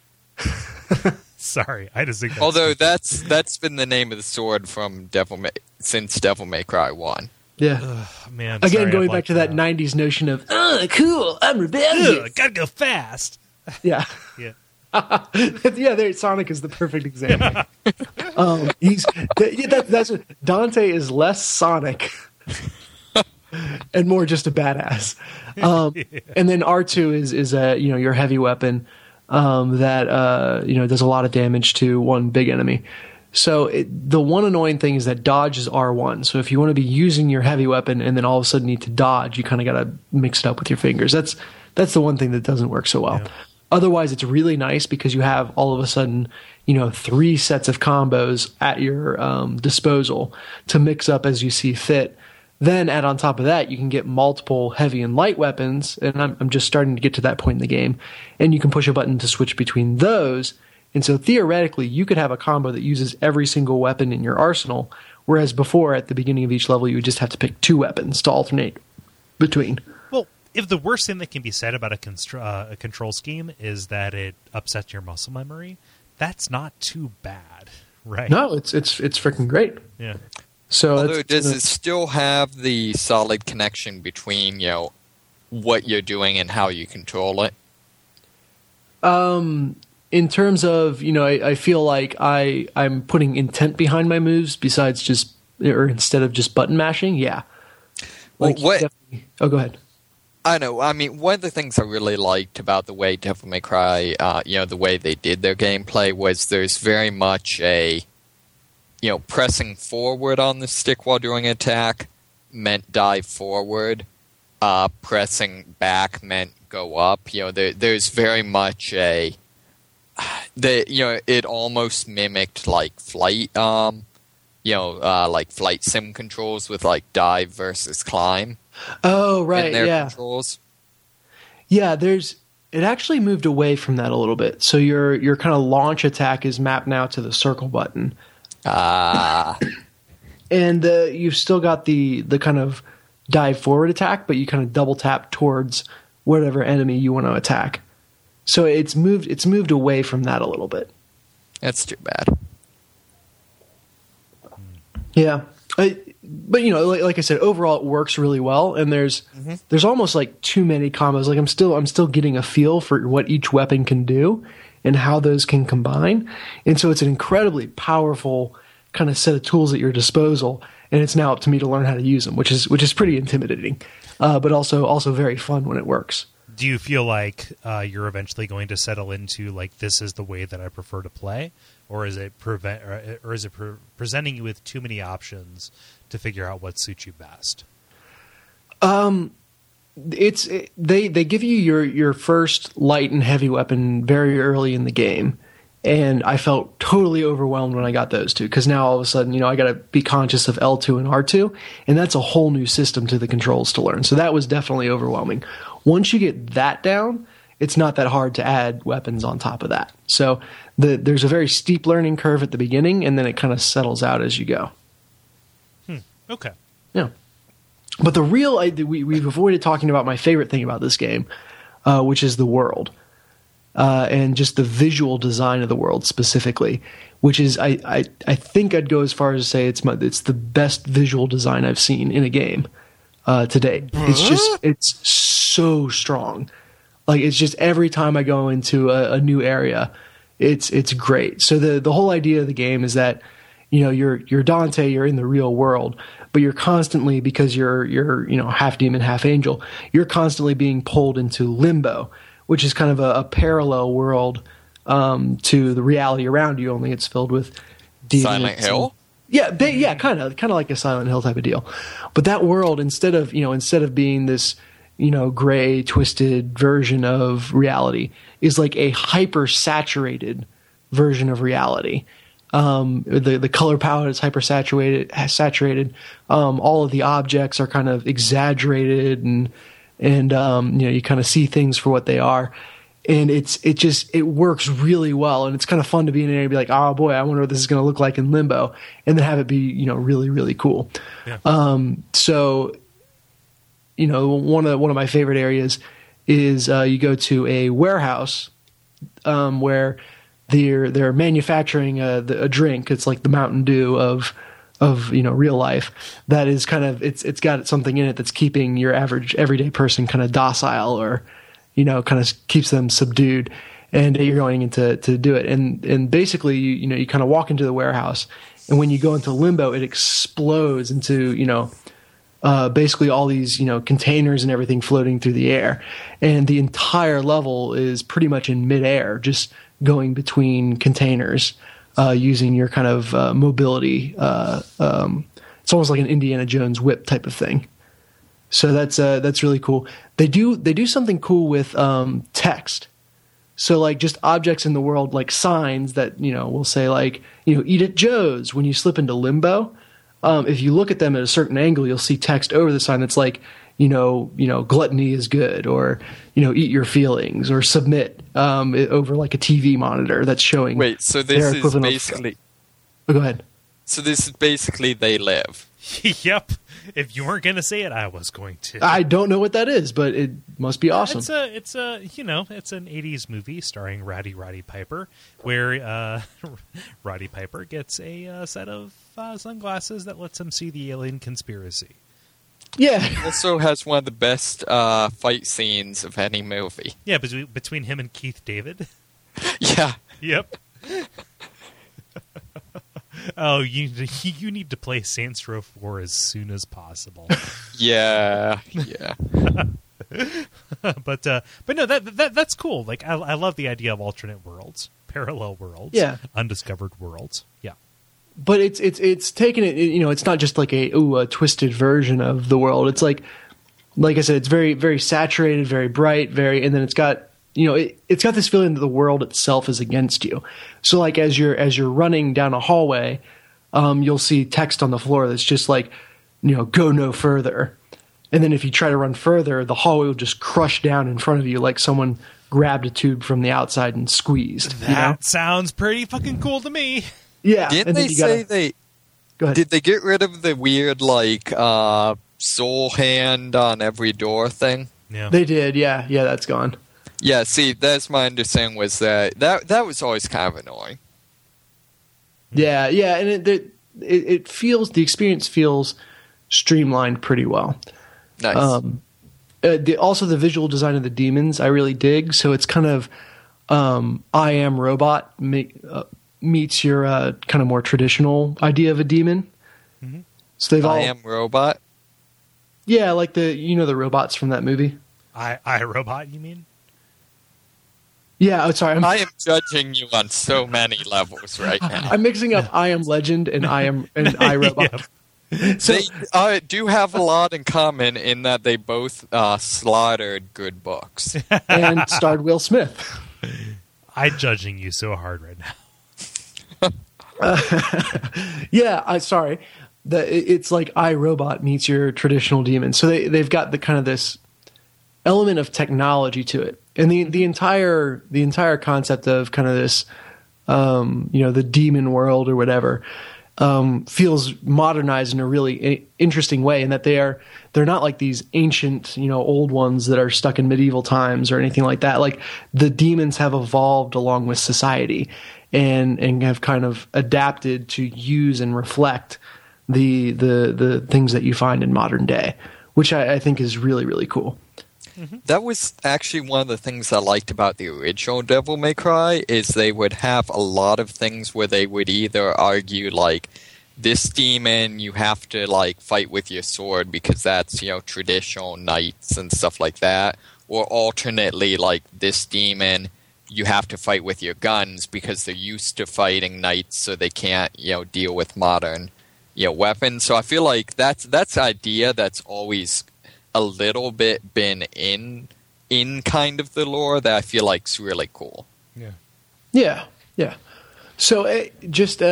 Sorry, I just think. Although that's been the name of the sword from since Devil May Cry 1. Yeah. Ugh, man. Again, sorry, going back to that 90s notion of, cool, I'm rebellious. Gotta go fast. Yeah. Yeah. Sonic is the perfect example. That's Dante is less Sonic and more just a badass. And then R2 is your heavy weapon that does a lot of damage to one big enemy. So the one annoying thing is that dodge is R1. So if you want to be using your heavy weapon and then all of a sudden need to dodge, you kind of got to mix it up with your fingers. That's the one thing that doesn't work so well. Yeah. Otherwise, it's really nice because you have all of a sudden, 3 sets of combos at your disposal to mix up as you see fit. Then add on top of that, you can get multiple heavy and light weapons, and I'm just starting to get to that point in the game, and you can push a button to switch between those. And so theoretically, you could have a combo that uses every single weapon in your arsenal, whereas before, at the beginning of each level, you would just have to pick 2 weapons to alternate between. Well, if the worst thing that can be said about a control scheme is that it upsets your muscle memory, that's not too bad, right? No, it's freaking great. Yeah. So although does it still have the solid connection between what you're doing and how you control it? In terms of I feel like I'm putting intent behind my moves instead of just button mashing. Yeah. Well, go ahead. I know. I mean, one of the things I really liked about the way Devil May Cry, the way they did their gameplay was there's very much a pressing forward on the stick while doing an attack meant dive forward. Pressing back meant go up. There's very much it almost mimicked like flight, like flight sim controls with like dive versus climb. Oh, right, in their yeah. controls. Yeah, it actually moved away from that a little bit. So your kind of launch attack is mapped now to the circle button. And you've still got the kind of dive forward attack, but you kind of double tap towards whatever enemy you want to attack. So it's moved away from that a little bit. That's too bad. Yeah. But like I said, overall it works really well, and there's almost like too many combos. Like I'm still getting a feel for what each weapon can do and how those can combine. And so it's an incredibly powerful kind of set of tools at your disposal, and it's now up to me to learn how to use them, which is pretty intimidating, but also very fun when it works. Do you feel like you're eventually going to settle into like this is the way that I prefer to play, or is it presenting you with too many options to figure out what suits you best? They give you your first light and heavy weapon very early in the game, and I felt totally overwhelmed when I got those two, because now all of a sudden I got to be conscious of L2 and R2, and that's a whole new system to the controls to learn. So that was definitely overwhelming. Once you get that down, it's not that hard to add weapons on top of that. So there's a very steep learning curve at the beginning, and then it kind of settles out as you go. Okay. Yeah. But the real we've avoided talking about my favorite thing about this game, which is the world, and just the visual design of the world specifically, which is I think I'd go as far as to say it's the best visual design I've seen in a game to date. It's so strong. Like, it's just every time I go into a new area, it's great. So the whole idea of the game is that you're Dante, you're in the real world, but you're constantly, because you're half demon, half angel, you're constantly being pulled into limbo, which is kind of a parallel world to the reality around you, only it's filled with demons. Silent Hill? Yeah, kind of like a Silent Hill type of deal. But that world, instead of being this gray, twisted version of reality, is like a hyper saturated version of reality. The color palette is hyper saturated. All of the objects are kind of exaggerated, and you kind of see things for what they are. And it works really well, and it's kind of fun to be in an area and be like, oh boy, I wonder what this is going to look like in Limbo, and then have it be really, really cool. Yeah. So one of my favorite areas is you go to a warehouse where they're manufacturing a drink. It's like the Mountain Dew of real life. That is kind of it's got something in it that's keeping your average everyday person kind of docile, or kind of keeps them subdued, and you're going in to do it. And basically, you kind of walk into the warehouse, and when you go into Limbo, it explodes into, basically all these, containers and everything floating through the air. And the entire level is pretty much in midair, just going between containers, using your kind of mobility. It's almost like an Indiana Jones whip type of thing. So that's really cool. They do something cool with text. So like just objects in the world, like signs that will say like eat at Joe's. When you slip into Limbo, if you look at them at a certain angle, you'll see text over the sign that's like gluttony is good, or eat your feelings, or submit over like a TV monitor that's showing. Wait, so this is basically. Go ahead. So this is basically They Live. Yep. If you weren't going to say it, I was going to. I don't know what that is, but it must be awesome. It's an 80s movie starring Roddy Piper, where Roddy Piper gets a set of sunglasses that lets him see the alien conspiracy. Yeah. It also has one of the best fight scenes of any movie. Yeah, between him and Keith David. Yeah. Yep. Oh, you need to play Saints Row 4 as soon as possible. Yeah. But no, that's cool. Like I love the idea of alternate worlds, parallel worlds, yeah, undiscovered worlds. Yeah. But it's taken it. It's not just like a twisted version of the world. It's like I said, it's very, very saturated, very bright, and then it's got. It's got this feeling that the world itself is against you. So like as you're running down a hallway, you'll see text on the floor that's just like, go no further. And then if you try to run further, the hallway will just crush down in front of you like someone grabbed a tube from the outside and squeezed. That sounds pretty fucking cool to me. Yeah. Didn't they say they... Go ahead. Did they get rid of the weird, like, soul hand on every door thing? Yeah. They did, yeah. Yeah, that's gone. Yeah, see, that's my understanding was that was always kind of annoying. Yeah, and it feels, the experience feels streamlined pretty well. Nice. Also, the visual design of the demons I really dig. So it's kind of I Am Robot meets your kind of more traditional idea of a demon. Mm-hmm. So they've I Am Robot? Yeah, like the robots from that movie. I Robot, you mean? Yeah, sorry. I am judging you on so many levels right now. I'm mixing up I Am Legend and I Robot. Yep. So, They do have a lot in common in that they both slaughtered good books. and starred Will Smith. I'm judging you so hard right now. Yeah, sorry. It's like iRobot meets your traditional demon. So they've got the kind of this element of technology to it, and the entire concept of kind of this, the demon world or whatever, feels modernized in a really interesting way, in that they're not like these ancient, old ones that are stuck in medieval times or anything like that. Like, the demons have evolved along with society and have kind of adapted to use and reflect the things that you find in modern day, which I think is really, really cool. That was actually one of the things I liked about the original Devil May Cry, is they would have a lot of things where they would either argue, like, this demon you have to, like, fight with your sword because that's, traditional knights and stuff like that, or alternately, like, this demon you have to fight with your guns because they're used to fighting knights, so they can't, deal with modern, weapons. So I feel like that's an idea that's always a little bit been in kind of the lore that I feel like's really cool. Yeah. So just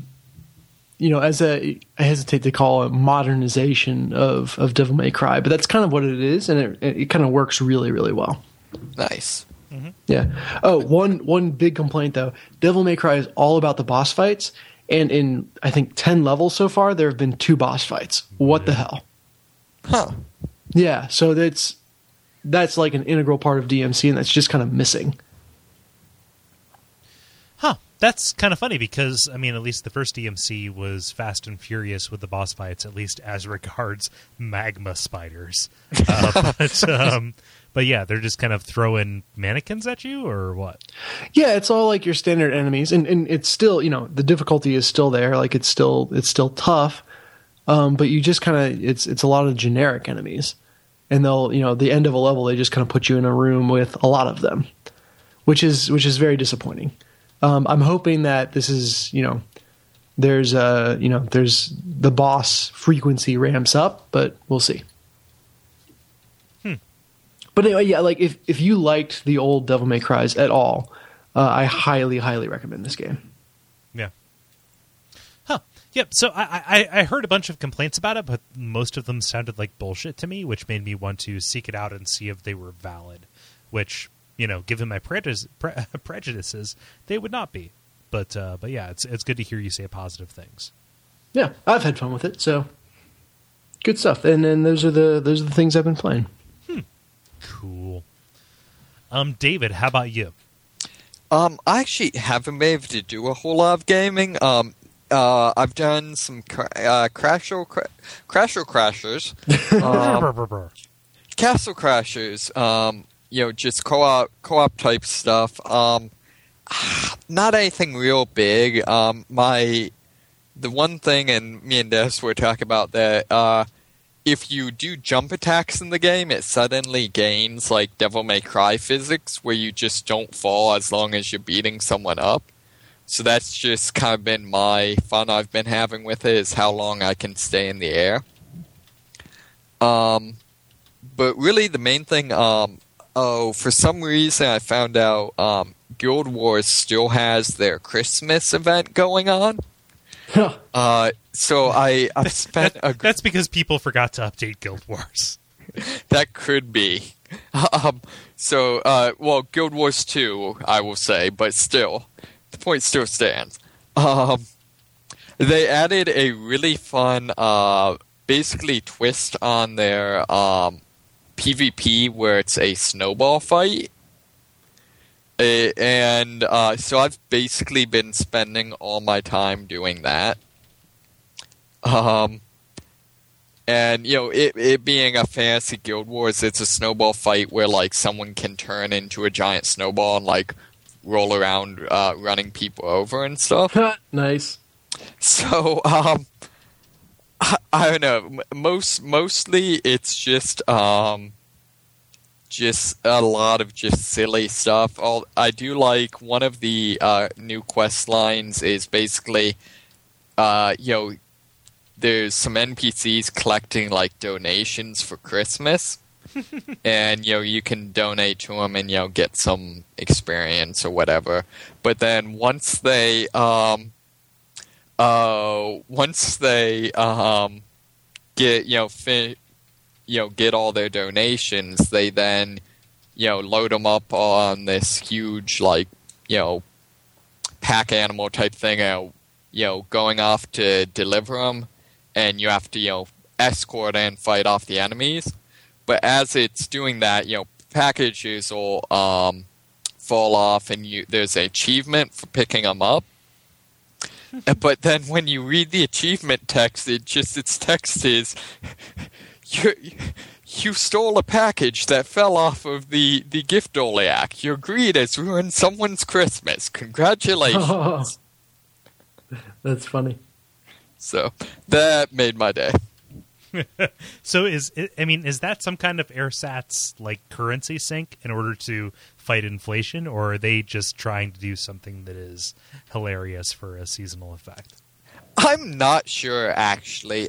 as I hesitate to call it modernization of Devil May Cry, but that's kind of what it is, and it kind of works really, really well. Nice. Mm-hmm. Yeah. Oh, one big complaint though: Devil May Cry is all about the boss fights, and in I think 10 levels so far, there have been 2 boss fights. What the hell? Huh. Yeah. So that's like an integral part of DMC, and that's just kind of missing. Huh. That's kind of funny because, I mean, at least the first DMC was fast and furious with the boss fights, at least as regards magma spiders. But yeah, they're just kind of throwing mannequins at you, or what? Yeah, it's all like your standard enemies, and it's still, the difficulty is still there. Like, it's still tough, but you just kind of it's a lot of generic enemies, and they'll the end of a level they just kind of put you in a room with a lot of them, which is very disappointing. I'm hoping that this is there's the boss frequency ramps up, but we'll see. But anyway, yeah, like if you liked the old Devil May Cries at all, I highly, highly recommend this game. Yeah. Huh. Yep. So I heard a bunch of complaints about it, but most of them sounded like bullshit to me, which made me want to seek it out and see if they were valid, which, given my prejudices, they would not be. But yeah, it's good to hear you say positive things. Yeah, I've had fun with it, so good stuff. And then those are the things I've been playing. Cool. David, how about you? I actually haven't been able to do a whole lot of gaming. I've done some Crashers, Castle Crashers. Just co-op type stuff. Not anything real big. The one thing, and me and Des were talking about that. If you do jump attacks in the game, it suddenly gains like Devil May Cry physics, where you just don't fall as long as you're beating someone up. So that's just kind of been my fun I've been having with it, is how long I can stay in the air. But really the main thing, for some reason I found out Guild Wars still has their Christmas event going on. So I've spent that's because people forgot to update Guild Wars. That could be. Well, Guild Wars 2, I will say, but still, the point still stands. They added a really fun, basically twist on their PvP where it's a snowball fight. So I've basically been spending all my time doing that. And, it being a fantasy Guild Wars, it's a snowball fight where, like, someone can turn into a giant snowball and, like, roll around running people over and stuff. Nice. So, I don't know. Mostly it's just a lot of just silly stuff. I do like one of the new quest lines is basically, there's some NPCs collecting like donations for Christmas, and you can donate to them and get some experience or whatever. But then once they get get all their donations, they then load them up on this huge pack animal type thing, going off to deliver them. And you have to, escort and fight off the enemies. But as it's doing that, packages will fall off, and there's an achievement for picking them up. But then when you read the achievement text, its text is, you stole a package that fell off of the Giftoliac. Your greed has ruined someone's Christmas. Congratulations. Oh, that's funny. So that made my day. So is that some kind of AirSats like currency sync in order to fight inflation, or are they just trying to do something that is hilarious for a seasonal effect? I'm not sure, actually.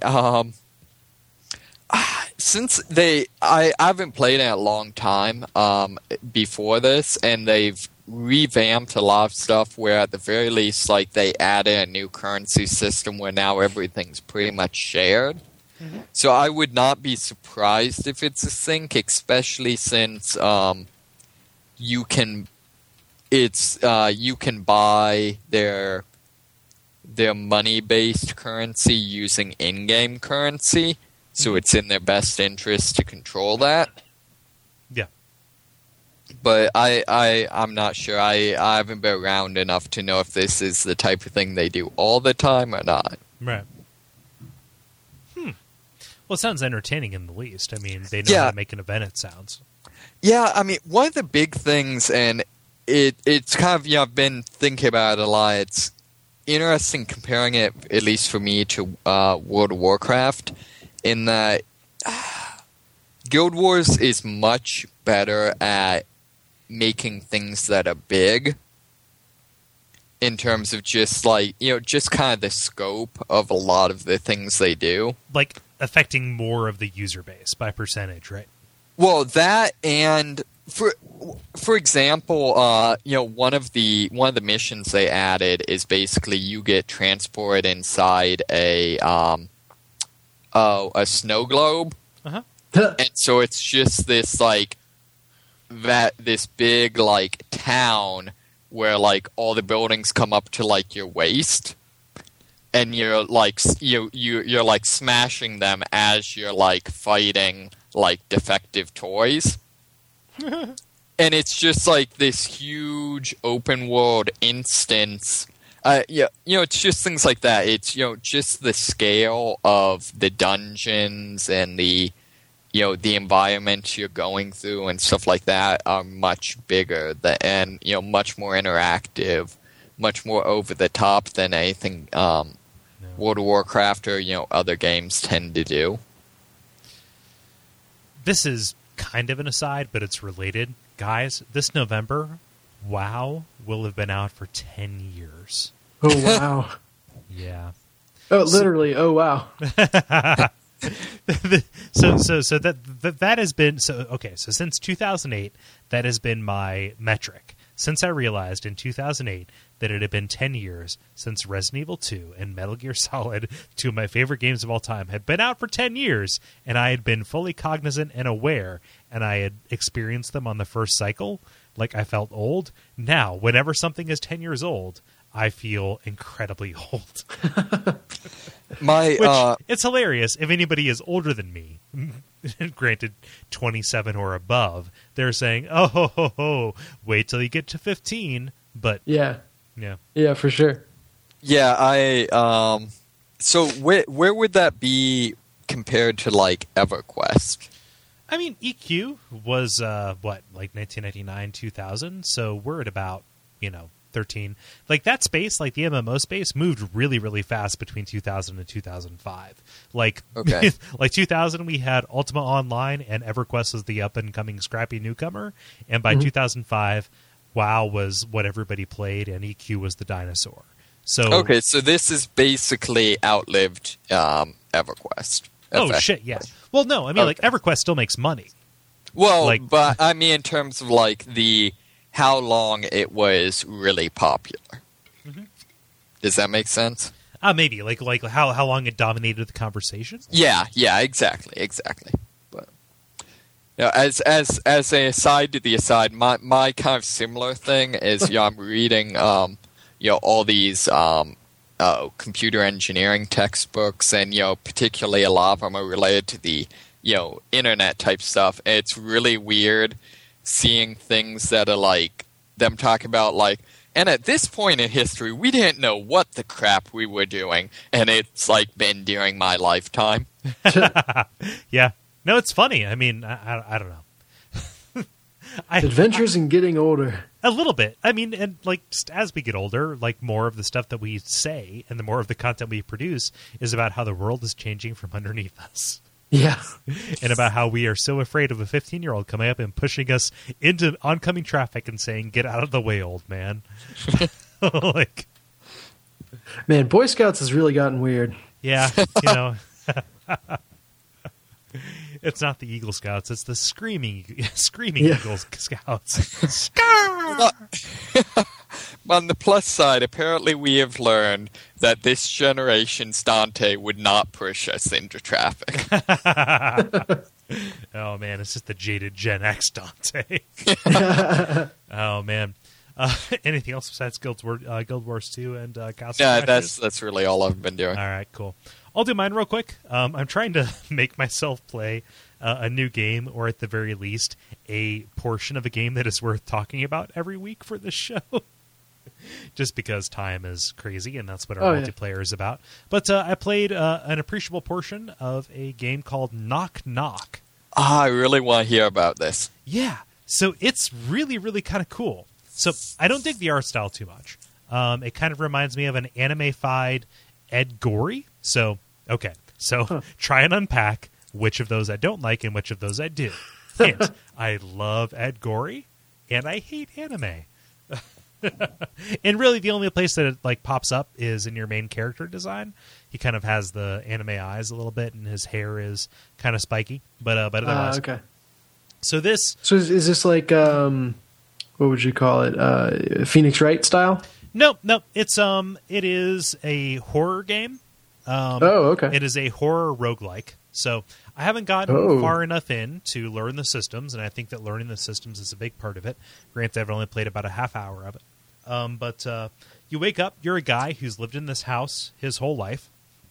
Since I haven't played in a long time before this, and they've revamped a lot of stuff where at the very least they added a new currency system where now everything's pretty much shared. Mm-hmm. So I would not be surprised if it's a sync, especially since you can buy their money-based currency using in-game currency, so it's in their best interest to control that. Yeah. But I'm not sure. I haven't been around enough to know if this is the type of thing they do all the time or not. Right. Well, it sounds entertaining in the least. I mean, they know how to make an event, it sounds. Yeah, I mean, one of the big things, and it's kind of, I've been thinking about it a lot. It's interesting comparing it, at least for me, to World of Warcraft, in that Guild Wars is much better at making things that are big in terms of just just kind of the scope of a lot of the things they do. Like affecting more of the user base by percentage, right? Well, that, and for example, one of the missions they added is basically you get transported inside a snow globe. Uh-huh. And so it's just this this big town where all the buildings come up to your waist, and you're you're smashing them as you're fighting defective toys. And it's just this huge open world instance. It's just things like that. It's just the scale of the dungeons and the environment you're going through and stuff like that are much bigger and much more interactive, much more over the top than anything World of Warcraft or other games tend to do. This is kind of an aside, but it's related. Guys, this November, WoW will have been out for 10 years. Oh, wow. Yeah. Oh, literally. Oh, wow. So that has been so since 2008 that has been my metric since I realized in 2008 that it had been 10 years since Resident Evil 2 and Metal Gear Solid, two of my favorite games of all time, had been out for 10 years, and I had been fully cognizant and aware, and I had experienced them on the first cycle, like I felt old. Now, whenever something is 10 years old, I feel incredibly old. Which, it's hilarious. If anybody is older than me, granted 27 or above, they're saying, oh, ho, ho, ho, wait till you get to 15. But yeah, for sure. Yeah, so where would that be compared to, like, EverQuest? I mean, EQ was, like 1999, 2000, so we're at about, 13. Like, that space, like the MMO space, moved really, really fast between 2000 and 2005. Like, okay. Like 2000, we had Ultima Online, and EverQuest was the up-and-coming scrappy newcomer. And by 2005, WoW was what everybody played, and EQ was the dinosaur. So okay, so this is basically outlived EverQuest. Oh, shit, yeah. Well, no, I mean, like, EverQuest still makes money. Well, like, but I mean in terms of, like, how long it was really popular. Mm-hmm. Does that make sense? Maybe. Like how long it dominated the conversation? Yeah, exactly. But as an aside to the aside, my kind of similar thing is I'm reading all these computer engineering textbooks, and particularly a lot of them are related to the internet type stuff. And it's really weird seeing things that are like them talking about, like, and at this point in history we didn't know what the crap we were doing, and it's like been during my lifetime. Yeah, no, it's funny. I mean, I don't know. Adventures in getting older. A little bit. I mean, and like, just as we get older, like, more of the stuff that we say and the more of the content we produce is about how the world is changing from underneath us. Yeah. And about how we are so afraid of a 15-year-old coming up and pushing us into oncoming traffic and saying, "Get out of the way, old man." Like, man, Boy Scouts has really gotten weird. Yeah, it's not the Eagle Scouts; it's the screaming Eagle Scouts. On the plus side, apparently we have learned that this generation's Dante would not push us into traffic. Oh, man, it's just the jaded Gen X Dante. Oh, man. Anything else besides Guild Wars 2 and Castle Crashers? That's really all I've been doing. All right, cool. I'll do mine real quick. I'm trying to make myself play a new game, or at the very least, a portion of a game that is worth talking about every week for this show. Just because time is crazy, and that's what our multiplayer is about. But I played an appreciable portion of a game called Knock Knock. I really want to hear about this. Yeah, so it's really, really kind of cool. So I don't dig the art style too much. It kind of reminds me of an anime-fied Ed Gorey. So, okay. So try and unpack which of those I don't like and which of those I do. Hint, I love Ed Gorey, and I hate anime. And really, the only place that it like pops up is in your main character design. He kind of has the anime eyes a little bit, and his hair is kind of spiky. But otherwise, okay. So is this like what would you call it? Phoenix Wright style? No. It is a horror game. Okay. It is a horror roguelike. So I haven't gotten far enough in to learn the systems, and I think that learning the systems is a big part of it. Granted, I've only played about a half hour of it. But you wake up, you're a guy who's lived in this house his whole life,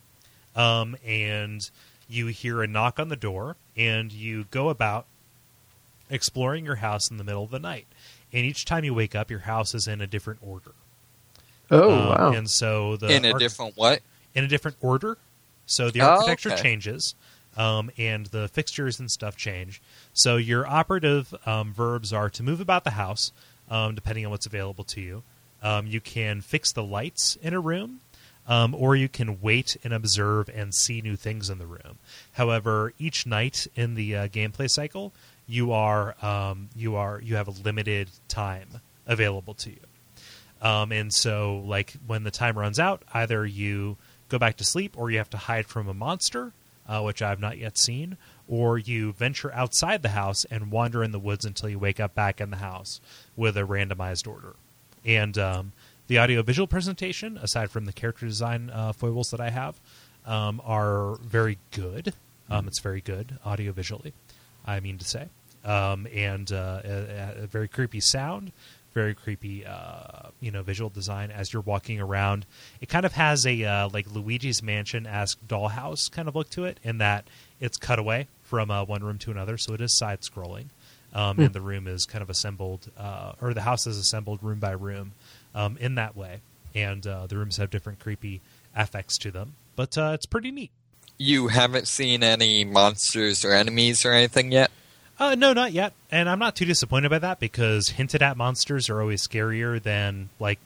and you hear a knock on the door, and you go about exploring your house in the middle of the night. And each time you wake up, your house is in a different order. Wow. And so different what? In a different order. So the architecture changes, and the fixtures and stuff change. So your operative verbs are to move about the house, depending on what's available to you. You can fix the lights in a room, or you can wait and observe and see new things in the room. However, each night in the gameplay cycle, you have a limited time available to you. And so, like, when the time runs out, either you go back to sleep, or you have to hide from a monster, which I've not yet seen, or you venture outside the house and wander in the woods until you wake up back in the house with a randomized order. And The audio-visual presentation, aside from the character design foibles that I have, are very good. It's very good audio-visually, I mean to say. And a very creepy sound, very creepy, visual design as you're walking around. It kind of has a like Luigi's Mansion-esque dollhouse kind of look to it, in that it's cut away from one room to another, so it is side-scrolling. And the room is kind of assembled, or the house is assembled room by room in that way. And the rooms have different creepy affects to them. But it's pretty neat. You haven't seen any monsters or enemies or anything yet? No, not yet. And I'm not too disappointed by that, because hinted at monsters are always scarier than, like,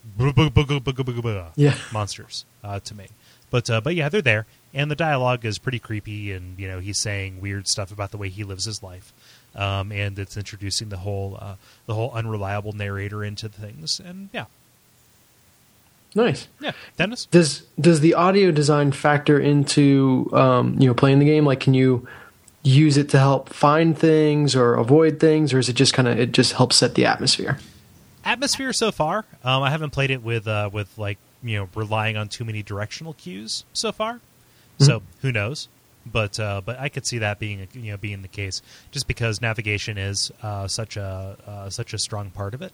monsters to me. But yeah, they're there. And the dialogue is pretty creepy, and, he's saying weird stuff about the way he lives his life. And it's introducing the whole unreliable narrator into things, and yeah, nice. Yeah, Dennis, does the audio design factor into playing the game? Like, can you use it to help find things or avoid things, or is it just it just helps set the atmosphere? Atmosphere so far. I haven't played it with relying on too many directional cues so far. Mm-hmm. So who knows? But I could see that being the case, just because navigation is such a strong part of it.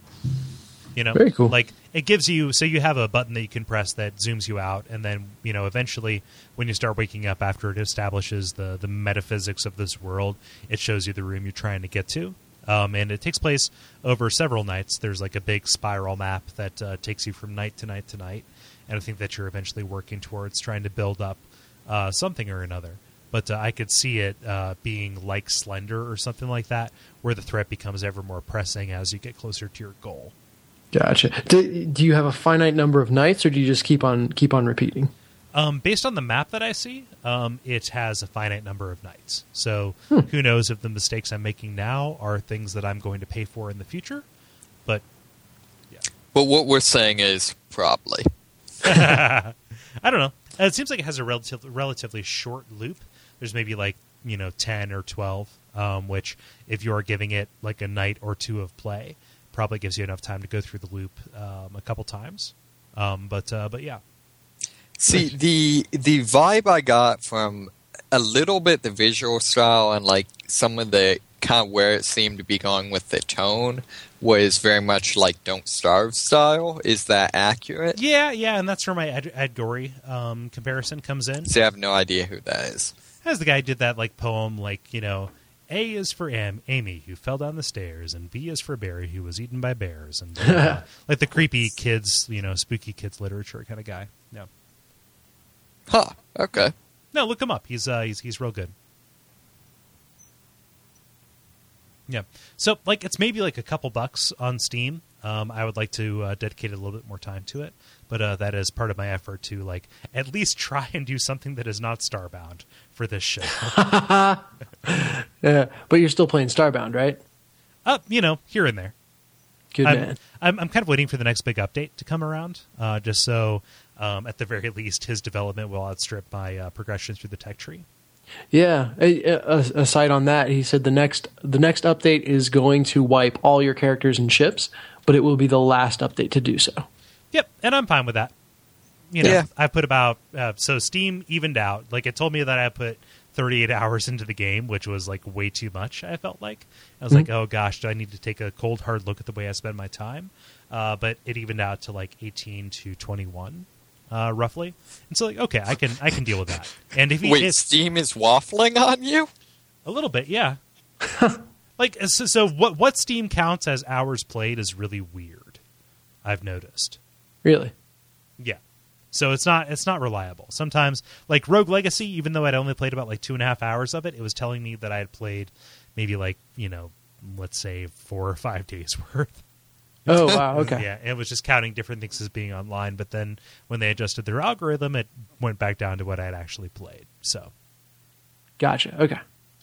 Very cool. Like, it gives you, so you have a button that you can press that zooms you out, and then eventually when you start waking up, after it establishes the metaphysics of this world, it shows you the room you're trying to get to. And it takes place over several nights. There's like a big spiral map that takes you from night to night to night, and I think that you're eventually working towards trying to build up something or another. But I could see it being like Slender or something like that, where the threat becomes ever more pressing as you get closer to your goal. Gotcha. Do you have a finite number of nights, or do you just keep on repeating? Based on the map that I see, it has a finite number of nights. So who knows if the mistakes I'm making now are things that I'm going to pay for in the future. But yeah. But what we're saying is probably. I don't know. It seems like it has a relatively short loop. There's maybe 10 or 12, which if you are giving it like a night or two of play, probably gives you enough time to go through the loop a couple times. But yeah. See, the vibe I got from a little bit the visual style and like some of the kind of where it seemed to be going with the tone was very much like Don't Starve style. Is that accurate? Yeah, and that's where my Ed Gorey comparison comes in. See, I have no idea who that is. As the guy who did that poem, A is for Amy, who fell down the stairs, and B is for Barry, who was eaten by bears, and like the creepy kids, spooky kids literature kind of guy. No. Huh. Okay. No, look him up. He's real good. Yeah. So it's maybe a couple bucks on Steam. I would like to dedicate a little bit more time to it, but that is part of my effort to at least try and do something that is not Starbound for this show. Yeah, but you're still playing Starbound, right? Here and there. Good man. I'm kind of waiting for the next big update to come around, just so at the very least his development will outstrip my progression through the tech tree. Yeah. Aside on that, he said the next update is going to wipe all your characters and ships, but it will be the last update to do so. Yep, and I'm fine with that. Yeah. I put about so Steam evened out. It told me that I put 38 hours into the game, which was way too much. I felt like I was oh gosh, do I need to take a cold hard look at the way I spend my time? But it evened out to 18 to 21. Roughly, and so okay, I can deal with that. And if Steam is waffling on you a little bit, yeah. So what Steam counts as hours played is really weird. I've noticed. Really? Yeah. So it's not reliable. Sometimes, Rogue Legacy, even though I'd only played about 2.5 hours of it, it was telling me that I had played maybe let's say 4 or 5 days worth. Oh, wow, okay. Yeah, it was just counting different things as being online, but then when they adjusted their algorithm, it went back down to what I'd actually played. So, gotcha, okay.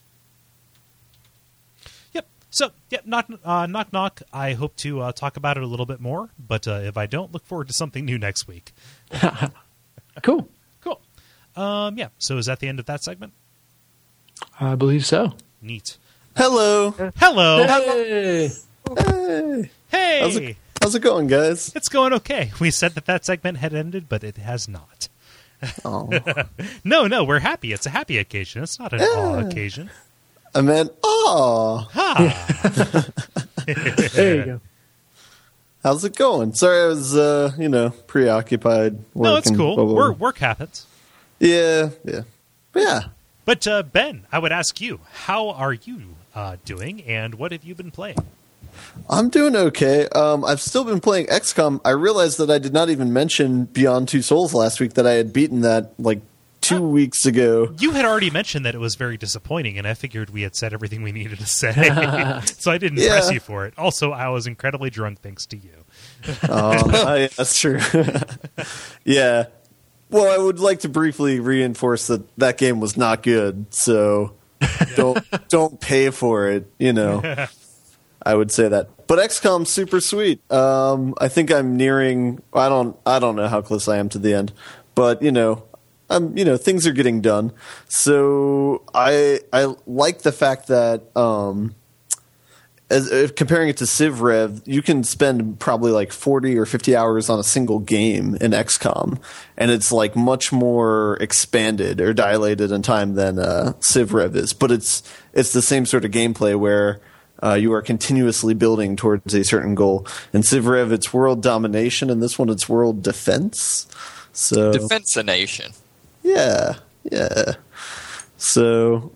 Yep. So, knock, knock. I hope to talk about it a little bit more, but if I don't, look forward to something new next week. Cool. Yeah, so is that the end of that segment? I believe so. Neat. Hello. Hello. Hey. Hey! How's it going, guys? It's going okay. We said that segment had ended, but it has not. Oh, No, we're happy. It's a happy occasion. It's not an awe occasion. I meant, Ha! There you go. how's it going? Sorry, I was, preoccupied. No, it's working, cool. blah, blah, blah. Work happens. Yeah. But yeah. But Ben, I would ask you, how are you doing, and what have you been playing? I'm doing okay. I've still been playing XCOM. I realized that I did not even mention Beyond Two Souls last week, that I had beaten that like 2 weeks ago. You had already mentioned that it was very disappointing, and I figured we had said everything we needed to say, so I didn't press you for it. Also, I was incredibly drunk thanks to you. Yeah, that's true. Yeah. Well, I would like to briefly reinforce that game was not good, so don't pay for it, I would say that. But XCOM's super sweet. I think I'm nearing. I don't know how close I am to the end, but things are getting done. So I like the fact that if comparing it to Civ Rev, you can spend probably like 40 or 50 hours on a single game in XCOM, and it's like much more expanded or dilated in time than Civ Rev is. But it's the same sort of gameplay where you are continuously building towards a certain goal. In Civ Rev, it's world domination, and this one, it's world defense. So Defense-a-nation. Yeah. So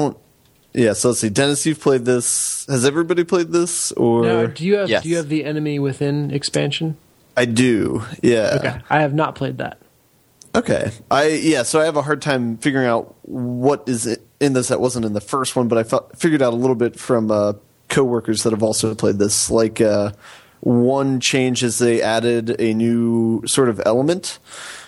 so let's see. Dennis, you've played this. Has everybody played this? Or Now, do you have Yes. the Enemy Within expansion? I do. Yeah. Okay, I have not played that. Okay. So I have a hard time figuring out what is in this that wasn't in the first one, but I figured out a little bit from coworkers that have also played this. Like one change is they added a new sort of element.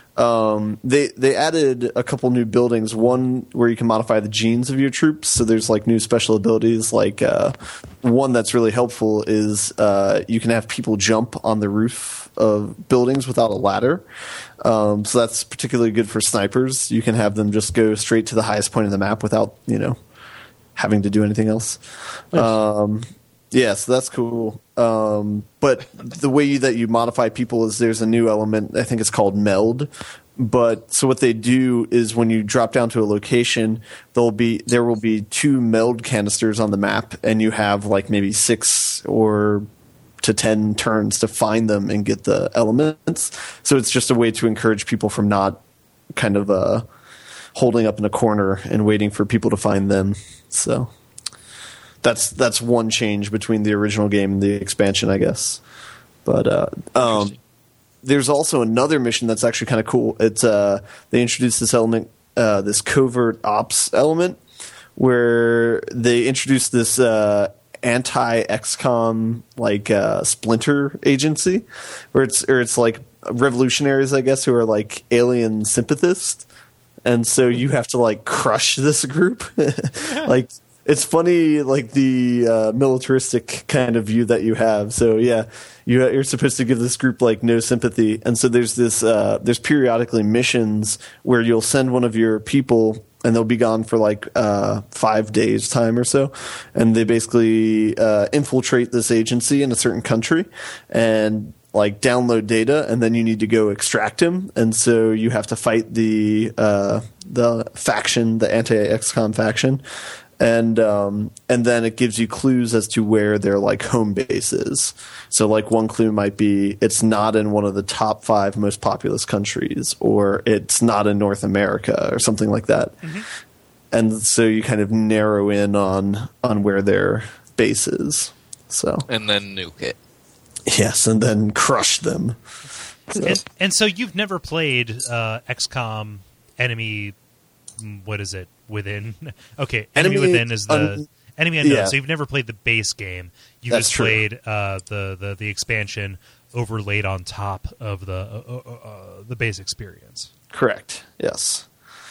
They added a couple new buildings. One where you can modify the genes of your troops. So there's like new special abilities. Like one that's really helpful is you can have people jump on the roof of buildings without a ladder. So that's particularly good for snipers. You can have them just go straight to the highest point of the map without having to do anything else. Nice. Yeah, so that's cool. But the way that you modify people is there's a new element. I think it's called meld. But so what they do is when you drop down to a location, there will be 2 meld canisters on the map, and you have like maybe 6 or to 10 turns to find them and get the elements. So it's just a way to encourage people from not kind of holding up in a corner and waiting for people to find them. So that's one change between the original game and the expansion, I guess. But there's also another mission that's actually kind of cool. It's they introduced this element, this covert ops element, where they introduced this anti-XCOM like splinter agency, where it's like revolutionaries, I guess, who are like alien sympathists, and so you have to like crush this group. Like it's funny, like the militaristic kind of view that you have. So yeah, you're supposed to give this group like no sympathy, and so there's this there's periodically missions where you'll send one of your people, and they'll be gone for like 5 days time or so, and they basically infiltrate this agency in a certain country and like download data, and then you need to go extract him, and so you have to fight the faction, the anti-XCOM faction. And then it gives you clues as to where their like home base is. So like one clue might be it's not in one of the top 5 most populous countries, or it's not in North America, or something like that. Mm-hmm. And so you kind of narrow in on where their base is. So and then nuke it. Yes, and then crush them. So. And so you've never played XCOM Enemy. What is it? Within? Okay, Enemy Within is the Enemy Unknown. Yeah. So you've never played the base game. You just played the expansion overlaid on top of the base experience. Correct. Yes.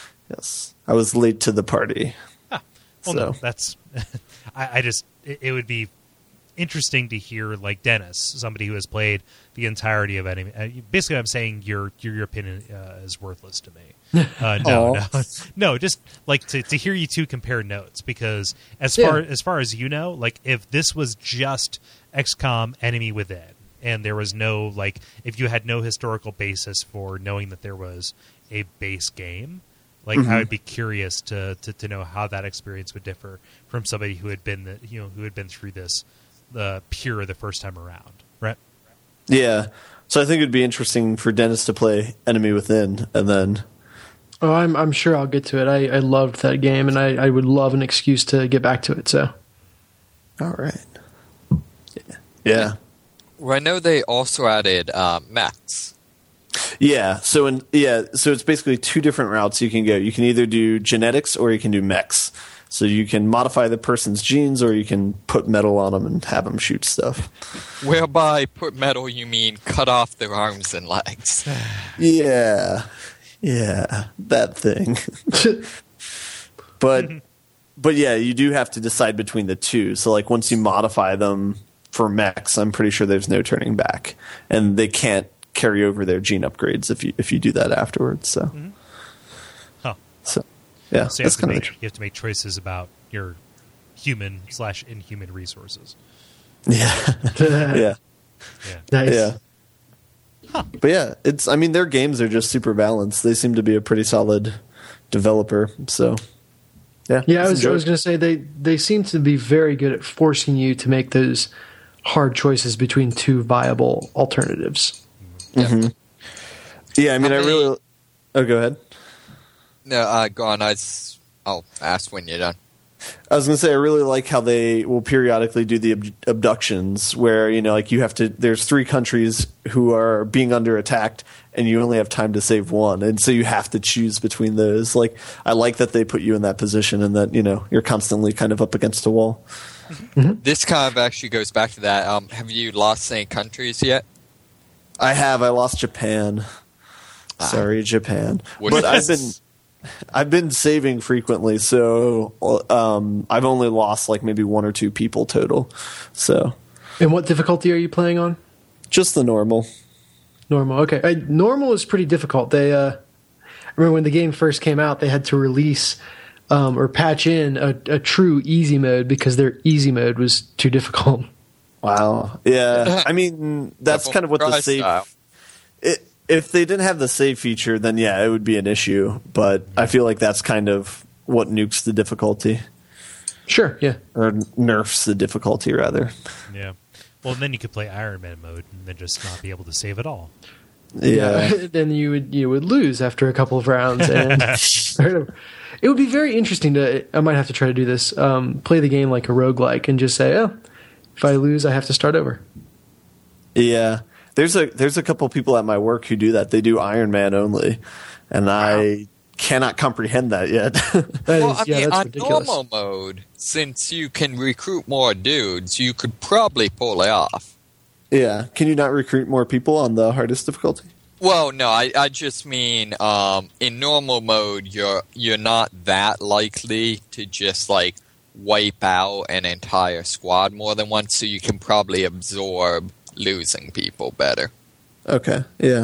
I was late to the party. Well, no, that's. I just it would be interesting to hear like Dennis, somebody who has played the entirety of Enemy. Basically, I'm saying your opinion is worthless to me. No, just like to hear you two compare notes, because as far as you know, like if this was just XCOM Enemy Within, and there was no, like, if you had no historical basis for knowing that there was a base game, like, I would be curious to know how that experience would differ from somebody who had been through this pure the first time around, right? Yeah. So I think it'd be interesting for Dennis to play Enemy Within, and then. Oh, I'm sure I'll get to it. I loved that game, and I would love an excuse to get back to it. So. All right. Yeah. Well, I know they also added mechs. Yeah. So it's basically two different routes you can go. You can either do genetics or you can do mechs. So you can modify the person's genes, or you can put metal on them and have them shoot stuff. Whereby put metal, you mean cut off their arms and legs. Yeah, that thing. But yeah, you do have to decide between the two. So like once you modify them for mechs, I'm pretty sure there's no turning back, and they can't carry over their gene upgrades if you do that afterwards. So, so yeah, so that's kind of you have to make choices about your human/inhuman resources. Yeah, yeah, Nice. yeah. But yeah, their games are just super balanced. They seem to be a pretty solid developer. So yeah. I was going to say they seem to be very good at forcing you to make those hard choices between two viable alternatives. Mm-hmm. Yeah, I really. Oh, go ahead. No, go on. I'll ask when you're done. I was going to say I really like how they will periodically do the abductions, where like you have to. There's 3 countries who are being under attack, and you only have time to save one, and so you have to choose between those. Like I like that they put you in that position, and that you're constantly kind of up against a wall. Mm-hmm. This kind of actually goes back to that. Have you lost any countries yet? I have. I lost Japan. Sorry, Japan. But I've been saving frequently, so I've only lost like maybe 1 or 2 people total. So. And what difficulty are you playing on? Just the normal. Normal. Okay. Normal is pretty difficult. They I remember when the game first came out, they had to release or patch in a true easy mode because their easy mode was too difficult. Wow. Yeah. That's kind of what the save. If they didn't have the save feature, then yeah, it would be an issue. But I feel like that's kind of what nukes the difficulty. Sure. Yeah. Or nerfs the difficulty, rather. Yeah. Well, then you could play Iron Man mode and then just not be able to save at all. Yeah. Then you would lose after a couple of rounds, and it would be very interesting to. I might have to try to do this. Play the game like a roguelike and just say, "Oh, if I lose, I have to start over." Yeah. There's a couple people at my work who do that. They do Iron Man only, and wow. I cannot comprehend that yet. That's ridiculous. Normal mode, since you can recruit more dudes, you could probably pull it off. Yeah. Can you not recruit more people on the hardest difficulty? Well, no. I just mean in normal mode, you're not that likely to just like wipe out an entire squad more than once, so you can probably absorb losing people better. Okay, yeah.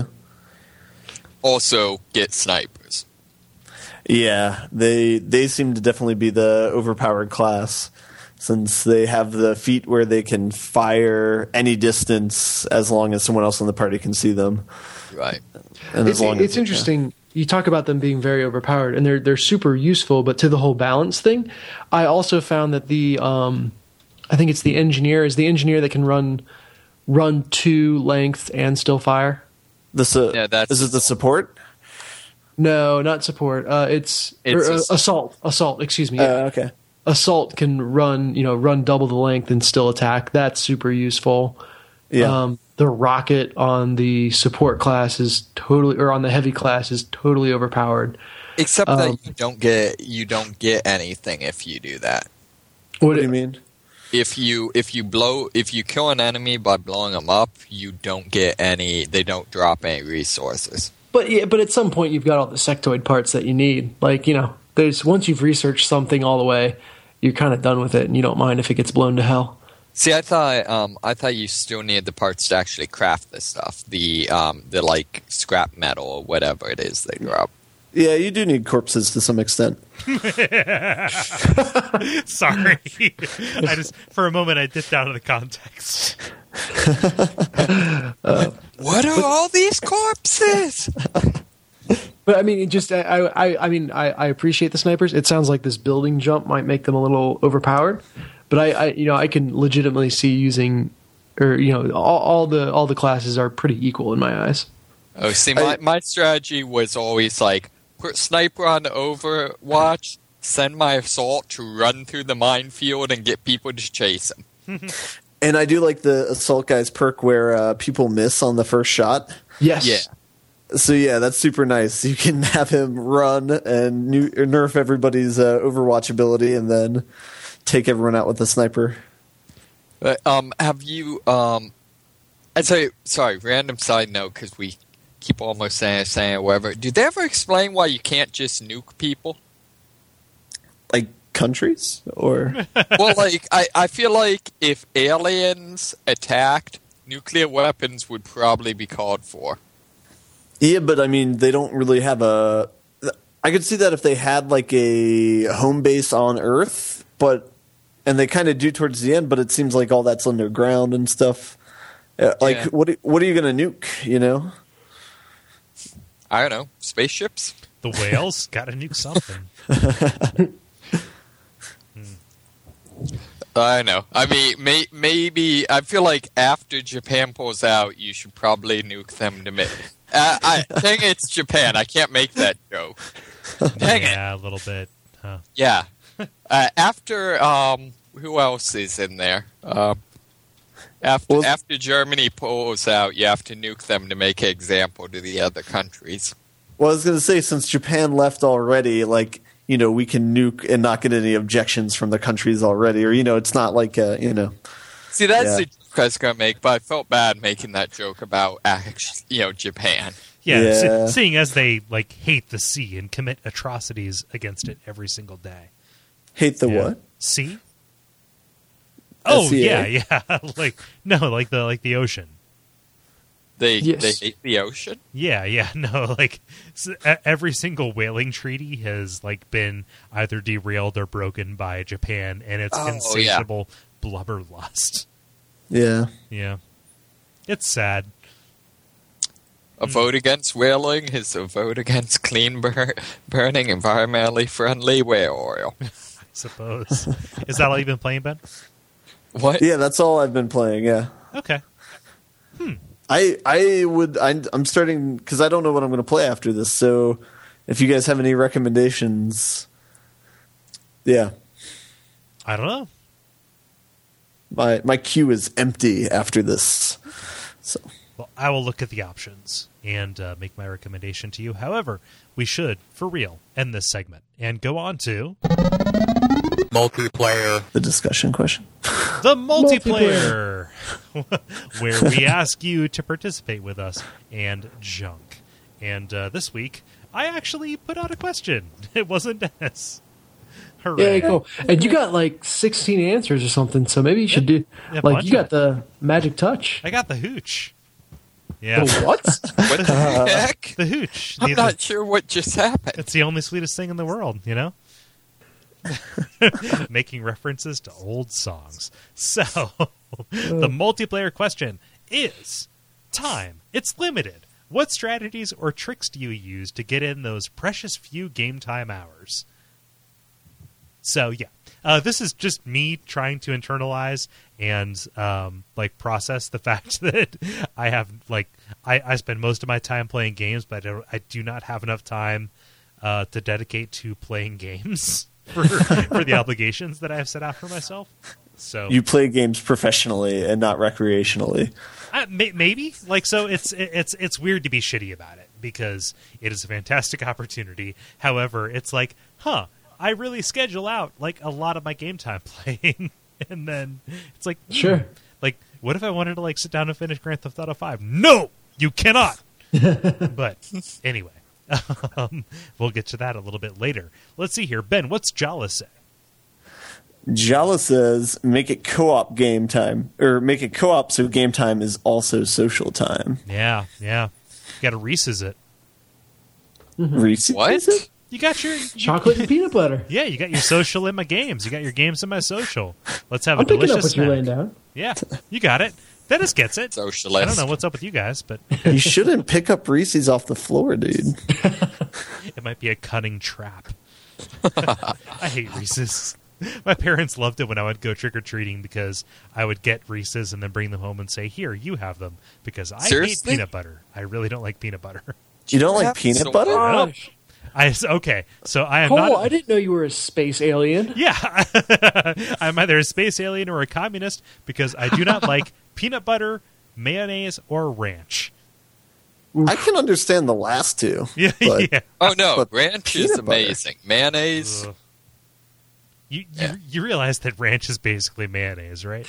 Also, get snipers. Yeah, they seem to definitely be the overpowered class, since they have the feat where they can fire any distance as long as someone else in the party can see them. Right. And it's interesting. You talk about them being very overpowered, and they're super useful, but to the whole balance thing, I also found that the I think it's the engineer that can run to length and still fire. Is it the support? No, not support. It's assault. Assault. Excuse me. Okay. Assault can run double the length and still attack. That's super useful. Yeah. The rocket on the support class on the heavy class is totally overpowered. Except that you don't get anything if you do that. What do you mean? If you kill an enemy by blowing them up, you don't get any. They don't drop any resources. But at some point you've got all the sectoid parts that you need. Like there's once you've researched something all the way, you're kind of done with it, and you don't mind if it gets blown to hell. See, I thought you still needed the parts to actually craft this stuff. The like scrap metal or whatever it is they drop. Yeah, you do need corpses to some extent. Sorry. For a moment I dipped out of the context. What are all these corpses? But I mean, it just I appreciate the snipers. It sounds like this building jump might make them a little overpowered, but I can legitimately see using, or all the classes are pretty equal in my eyes. Oh, see, my strategy was always like put sniper on Overwatch, send my assault to run through the minefield and get people to chase him. And I do like the assault guy's perk where people miss on the first shot. Yes. Yeah. So yeah, that's super nice. You can have him run and nerf everybody's Overwatch ability, and then take everyone out with the sniper. Have you? I'd say sorry. Random side note, because we keep almost saying it, whatever. Did they ever explain why you can't just nuke people? Like countries, or Well, like I feel like if aliens attacked, nuclear weapons would probably be called for. yeah, but I mean, they don't really have a. I could see that if they had like a home base on Earth, and they kind of do towards the end, but it seems like all that's underground and stuff. Like, Yeah. what are you going to nuke? I don't know, spaceships. The whales got to nuke something. I know. I mean, maybe I feel like after Japan pulls out, you should probably nuke them to me. Dang, it's Japan. I can't make that joke. Dang it. Yeah, a little bit. Huh. Yeah. After who else is in there? After Germany pulls out, you have to nuke them to make an example to the other countries. Well, I was going to say, since Japan left already, like, we can nuke and not get any objections from the countries already, or it's not like See, that's the joke I was going to make, but I felt bad making that joke about Japan. Yeah, seeing as they hate the sea and commit atrocities against it every single day. Hate the what? Sea? Oh, SCA? yeah. like the ocean. They Yes. hate the ocean? Yeah. No, every single whaling treaty has been either derailed or broken by Japan and its insatiable blubberlust. Yeah. Yeah. It's sad. A vote against whaling is a vote against clean burning, environmentally friendly whale oil. I suppose. Is that all you've been playing, Ben? What? Yeah, that's all I've been playing, yeah. Okay. I'm starting, because I don't know what I'm going to play after this, so if you guys have any recommendations, yeah. I don't know. My queue is empty after this. So Well, I will look at the options and make my recommendation to you. However, we should, for real, end this segment and go on to multiplayer. the discussion question. the multiplayer, where we ask you to participate with us and junk. And this week, I actually put out a question. It wasn't Dennis. Hooray. Yeah, cool. And you got 16 answers or something, so maybe you should do you got the magic touch. I got the hooch. Yeah. The what? What the heck? The hooch. I'm not sure what just happened. It's the only sweetest thing in the world, Making references to old songs. So, the multiplayer question is time. It's limited. What strategies or tricks do you use to get in those precious few game time hours? So, yeah. This is just me trying to internalize and process the fact that I have I spend most of my time playing games, but I do not have enough time to dedicate to playing games for the obligations that I have set out for myself. So You play games professionally and not recreationally. Maybe so. It's weird to be shitty about it because it is a fantastic opportunity. However, it's I really schedule out a lot of my game time playing, and then it's Sure. What if I wanted to sit down and finish Grand Theft Auto 5? No, you cannot. But anyway, we'll get to that a little bit later. Let's see here, Ben. What's Jala say? Jala says, make it co-op game time, or make it co-op so game time is also social time. Yeah. You got to Reese's it. Reese's What? is it? You got your Chocolate and peanut butter. Yeah, you got your social in my games. You got your games in my social. Let's have I'm a picking delicious up what snack. you're laying down. Yeah, you got it. Dennis gets it. Socialist. I don't know what's up with you guys, but You shouldn't pick up Reese's off the floor, dude. it might be a cunning trap. I hate Reese's. My parents loved it when I would go trick-or-treating because I would get Reese's and then bring them home and say, here, you have them. Because I hate peanut butter. I really don't like peanut butter. You don't like peanut butter? Gosh. Okay, so I am Cole, not... I didn't know you were a space alien. Yeah, I'm either a space alien or a communist because I do not like peanut butter, mayonnaise, or ranch. I can understand the last two. Yeah, but yeah. Oh, no. But Ranch is peanut butter. amazing. Mayonnaise. Ugh. You realize that ranch is basically mayonnaise, right?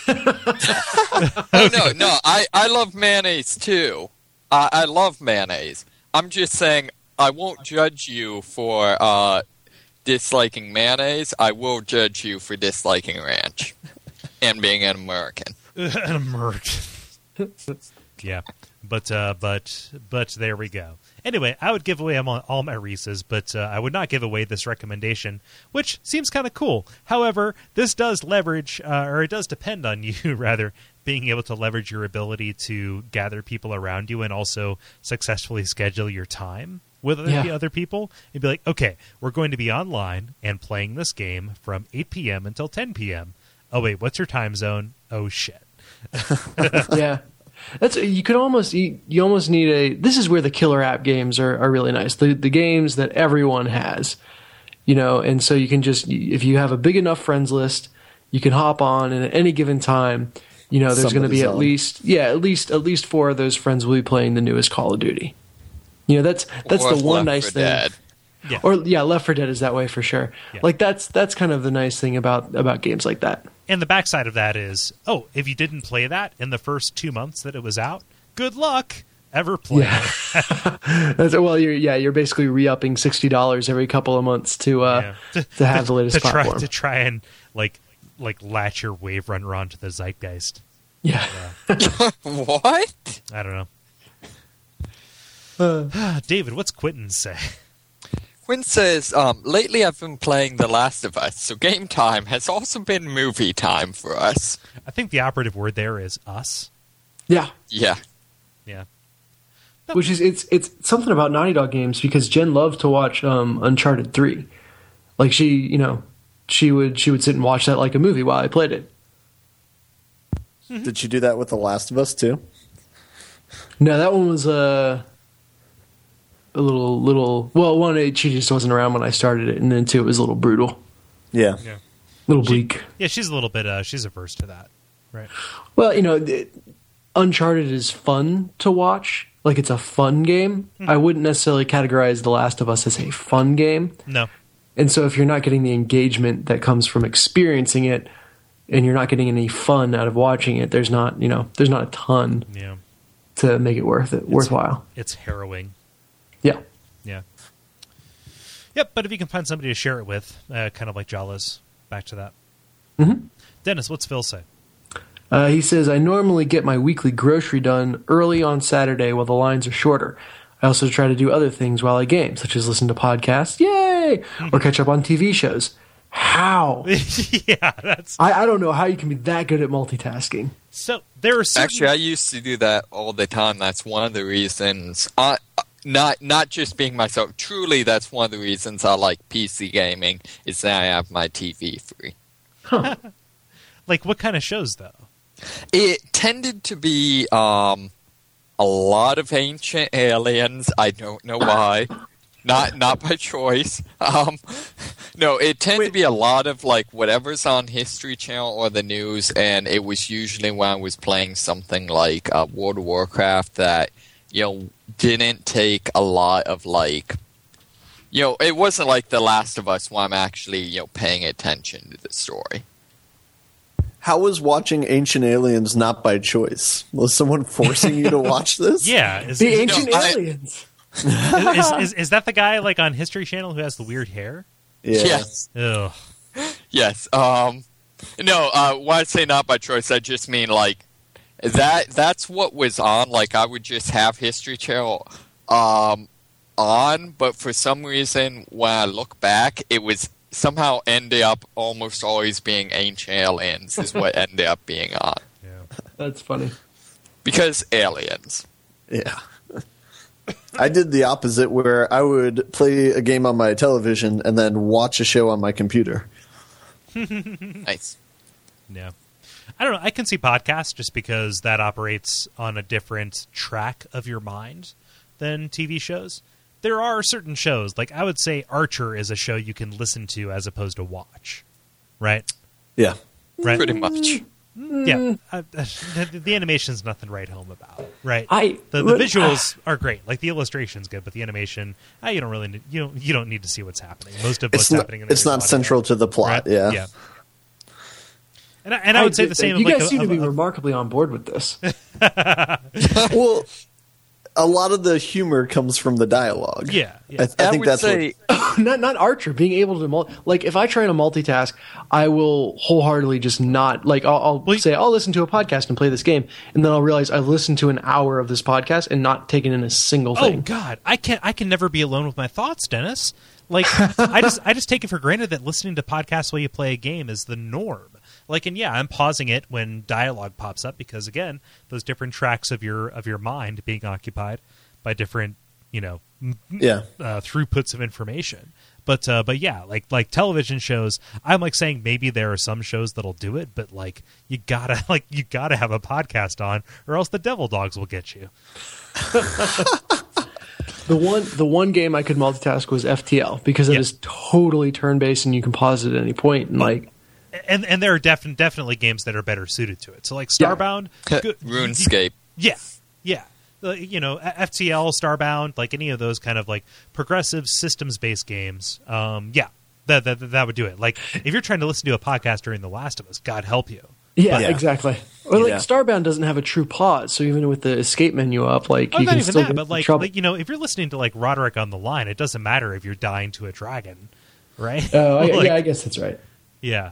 Oh, no. I love mayonnaise, too. I love mayonnaise. I'm just saying I won't judge you for disliking mayonnaise. I will judge you for disliking ranch and being an American. An American. Yeah, but there we go. Anyway, I would give away all my Reese's, but I would not give away this recommendation, which seems kind of cool. However, this does leverage, or it does depend on you, rather, being able to leverage your ability to gather people around you and also successfully schedule your time with other people. And be like, okay, we're going to be online and playing this game from 8 p.m. until 10 p.m. Oh, wait, what's your time zone? Oh, shit. Yeah. You almost need a. This is where the killer app games are really nice. The games that everyone has, and so you can just, if you have a big enough friends list, you can hop on, and at any given time, there's going to be at least 4 of those friends will be playing the newest Call of Duty. That's the one nice thing. Dead. Yeah. Or Left 4 Dead is that way for sure. Yeah. Like that's kind of the nice thing about games like that. And the backside of that is, if you didn't play that in the first 2 months that it was out, good luck ever playing it. You're basically re-upping $60 every couple of months to have the latest platform. To try and like latch your Wave Runner onto the zeitgeist. Yeah. What? I don't know. David, what's Quentin say? Quinn says, lately I've been playing The Last of Us, so game time has also been movie time for us. I think the operative word there is us. Yeah. Yeah. Yeah. Which is it's something about Naughty Dog games because Jen loved to watch Uncharted 3. Like she would sit and watch that like a movie while I played it. Did you do that with The Last of Us too? No, that one was a little. Well, one, she just wasn't around when I started it, and then 2, it was a little brutal, Yeah. Yeah. a little bleak. Yeah, she's a little bit. She's averse to that, right? Well, Uncharted is fun to watch. Like it's a fun game. I wouldn't necessarily categorize The Last of Us as a fun game. No. And so if you're not getting the engagement that comes from experiencing it, and you're not getting any fun out of watching it, there's not a ton to make it worthwhile. It's harrowing. Yeah. Yeah. Yep, but if you can find somebody to share it with, kind of like Jala's, back to that. Mm-hmm. Dennis, what's Phil say? He says, I normally get my weekly grocery done early on Saturday while the lines are shorter. I also try to do other things while I game, such as listen to podcasts, yay, or catch up on TV shows. How? Yeah, that's... I don't know how you can be that good at multitasking. So, there are certain... Actually, I used to do that all the time. That's one of the reasons... Not just being myself. Truly, that's one of the reasons I like PC gaming, is that I have my TV free. Huh. Like, what kind of shows, though? It tended to be a lot of Ancient Aliens. I don't know why. Not by choice. No, it tended to be a lot of like whatever's on History Channel or the news, and it was usually when I was playing something like World of Warcraft that didn't take a lot of like. It wasn't like The Last of Us where I'm actually paying attention to the story. How was watching Ancient Aliens not by choice? Was someone forcing you to watch this? Yeah. The Ancient Aliens. Is that the guy like on History Channel who has the weird hair? Yeah. Yes. Ugh. Yes. No, when I say not by choice, I just mean like that's what was on. Like I would just have History Channel on, but for some reason when I look back, it was somehow ended up almost always being Ancient Aliens is what ended up being on. Yeah. That's funny. Because aliens. Yeah. I did the opposite, where I would play a game on my television and then watch a show on my computer. Nice. Yeah. I don't know. I can see podcasts just because that operates on a different track of your mind than TV shows. There are certain shows, like I would say Archer is a show you can listen to as opposed to watch. Right? Yeah. Right? Pretty much. Yeah. The animation's nothing to write home about. Right? The Look, visuals are great. Like the illustration's good, but the animation, you don't really need, you don't need to see what's happening. Most of what's happening in there it's is not audio, central to the plot, right? Yeah. And I would say the same. You of like guys seem to be remarkably on board with this. Well, a lot of the humor comes from the dialogue. Yeah. I think would that's say, not Archer being able to like if I try to multitask, I will wholeheartedly just not like I'll say I'll listen to a podcast and play this game, and then I'll realize I've listened to an hour of this podcast and not taken in a single thing. Oh God, I can never be alone with my thoughts, Dennis. Like I just take it for granted that listening to podcasts while you play a game is the norm. Like, and yeah, I'm pausing it when dialogue pops up because again, those different tracks of your mind being occupied by different, throughputs of information. But yeah, like television shows, I'm like saying maybe there are some shows that'll do it, but like you gotta have a podcast on, or else the devil dogs will get you. The one game I could multitask was FTL because it is totally turn based and you can pause it at any point and like. And there are definitely games that are better suited to it. So like Starbound, RuneScape. Yeah. FTL, Starbound, like any of those kind of like progressive systems-based games. That would do it. Like if you're trying to listen to a podcast during The Last of Us, God help you. Yeah, exactly. Or like Starbound doesn't have a true pause, so even with the escape menu up, like you can still get in trouble. Like if you're listening to like Roderick on the Line, it doesn't matter if you're dying to a dragon, right? Oh, I guess that's right. Yeah.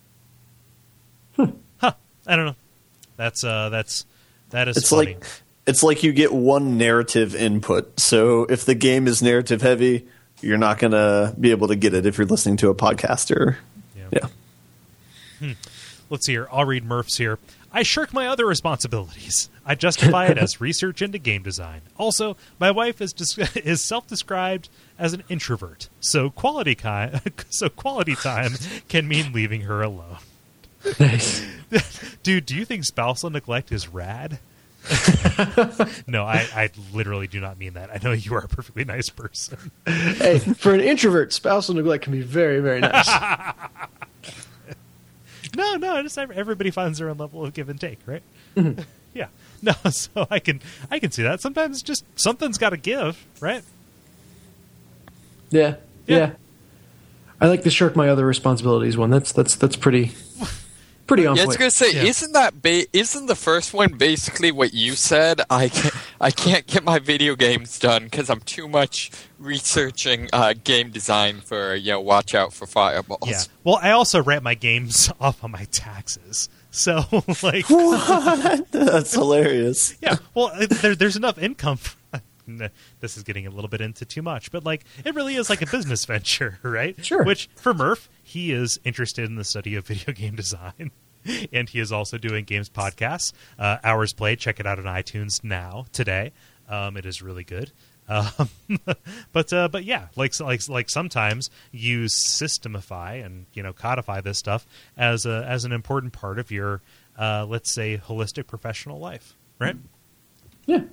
Huh. I don't know. That is it's funny. It's like you get one narrative input. So if the game is narrative heavy, you're not going to be able to get it if you're listening to a podcaster. Yeah. Let's see here. I'll read Murph's here. I shirk my other responsibilities. I justify it as research into game design. Also, my wife is self-described as an introvert, so quality time can mean leaving her alone. Nice. Dude, do you think spousal neglect is rad? No, I literally do not mean that. I know you are a perfectly nice person. Hey, for an introvert, spousal neglect can be very, very nice. No, just everybody finds their own level of give and take, right? Mm-hmm. Yeah. No, so I can see that. Sometimes just something's got to give, right? Yeah. I like the shirk my other responsibilities one. That's pretty on point. I was gonna say, isn't the first one basically what you said? I can't get my video games done because I'm too much researching game design for watch out for fireballs. Yeah. Well, I also write my games off on my taxes, so like what? That's hilarious. Yeah. Well, there's enough income. This is getting a little bit into too much, but like it really is like a business venture, right? Sure. Which for Murph, he is interested in the study of video game design, and he is also doing games podcasts. Hours Played, check it out on iTunes today. It is really good. But yeah, like sometimes you systemify and codify this stuff as an important part of your let's say holistic professional life, right? Yeah.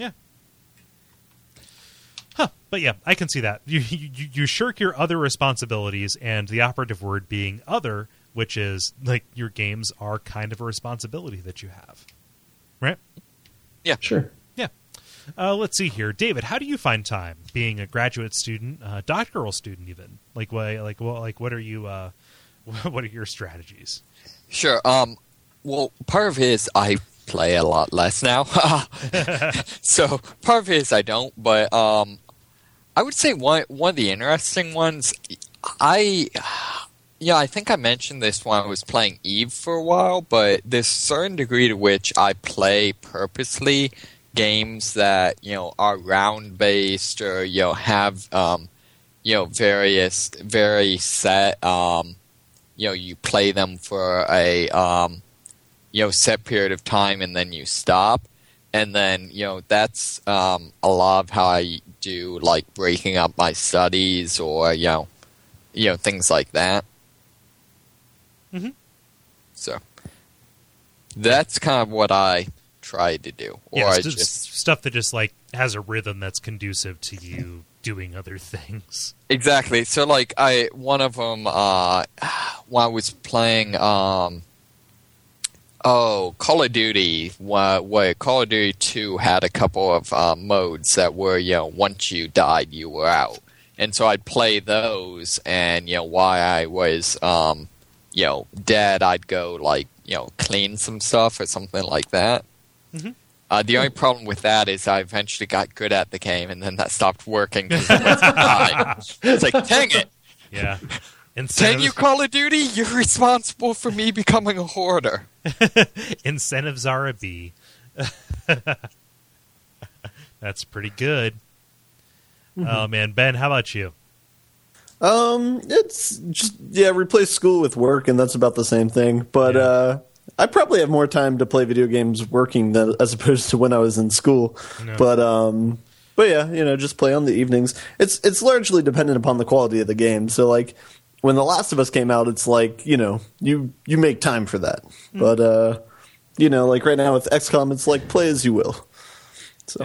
Huh. But yeah, I can see that. You shirk your other responsibilities, and the operative word being other, which is like your games are kind of a responsibility that you have. Right? Yeah. Sure. Yeah. Let's see here. David, how do you find time being a graduate student, doctoral student even? What are you what are your strategies? Sure. Well, part of it is I play a lot less now. So part of it is I don't, but I would say one of the interesting ones, I think I mentioned this when I was playing EVE for a while, but there's a certain degree to which I play purposely games that are round based or have various very set you play them for a set period of time and then you stop. And then, that's a lot of how I do, like, breaking up my studies or, things like that. Mm-hmm. So, that's kind of what I try to do. Or I just stuff that just, like, has a rhythm that's conducive to you doing other things. Exactly. So, like, one of them, when I was playing, Call of Duty, where Call of Duty 2 had a couple of modes that were, once you died, you were out. And so I'd play those, and, while I was, dead, I'd go, like, clean some stuff or something like that. Mm-hmm. The only problem with that is I eventually got good at the game, and then that stopped working because I was died. It's like, dang it! Yeah. Can you, Call of Duty? You're responsible for me becoming a hoarder. Incentives are a B. That's pretty good. Mm-hmm. Oh, man. Ben, how about you? It's just, replace school with work, and that's about the same thing. But, I probably have more time to play video games working as opposed to when I was in school. No. But yeah, just play on the evenings. It's largely dependent upon the quality of the game. So like when The Last of Us came out, it's like, you make time for that. But like right now with XCOM, it's like play as you will. So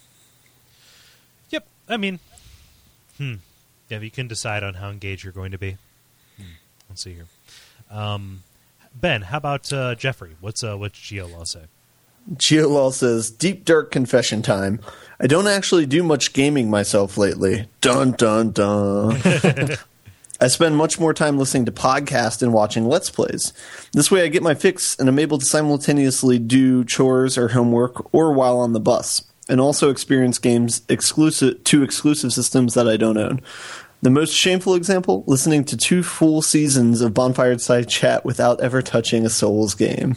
Yep. I mean, yeah, you can decide on how engaged you're going to be. Let's see here. Ben, how about Jeffrey? What's GeoLaw say? GeoLaw says, deep dark confession time. I don't actually do much gaming myself lately. Dun, dun, dun. I spend much more time listening to podcasts and watching Let's Plays. This way I get my fix and I'm able to simultaneously do chores or homework or while on the bus, and also experience games exclusive systems that I don't own. The most shameful example, listening to 2 full seasons of Bonfire Side Chat without ever touching a Souls game.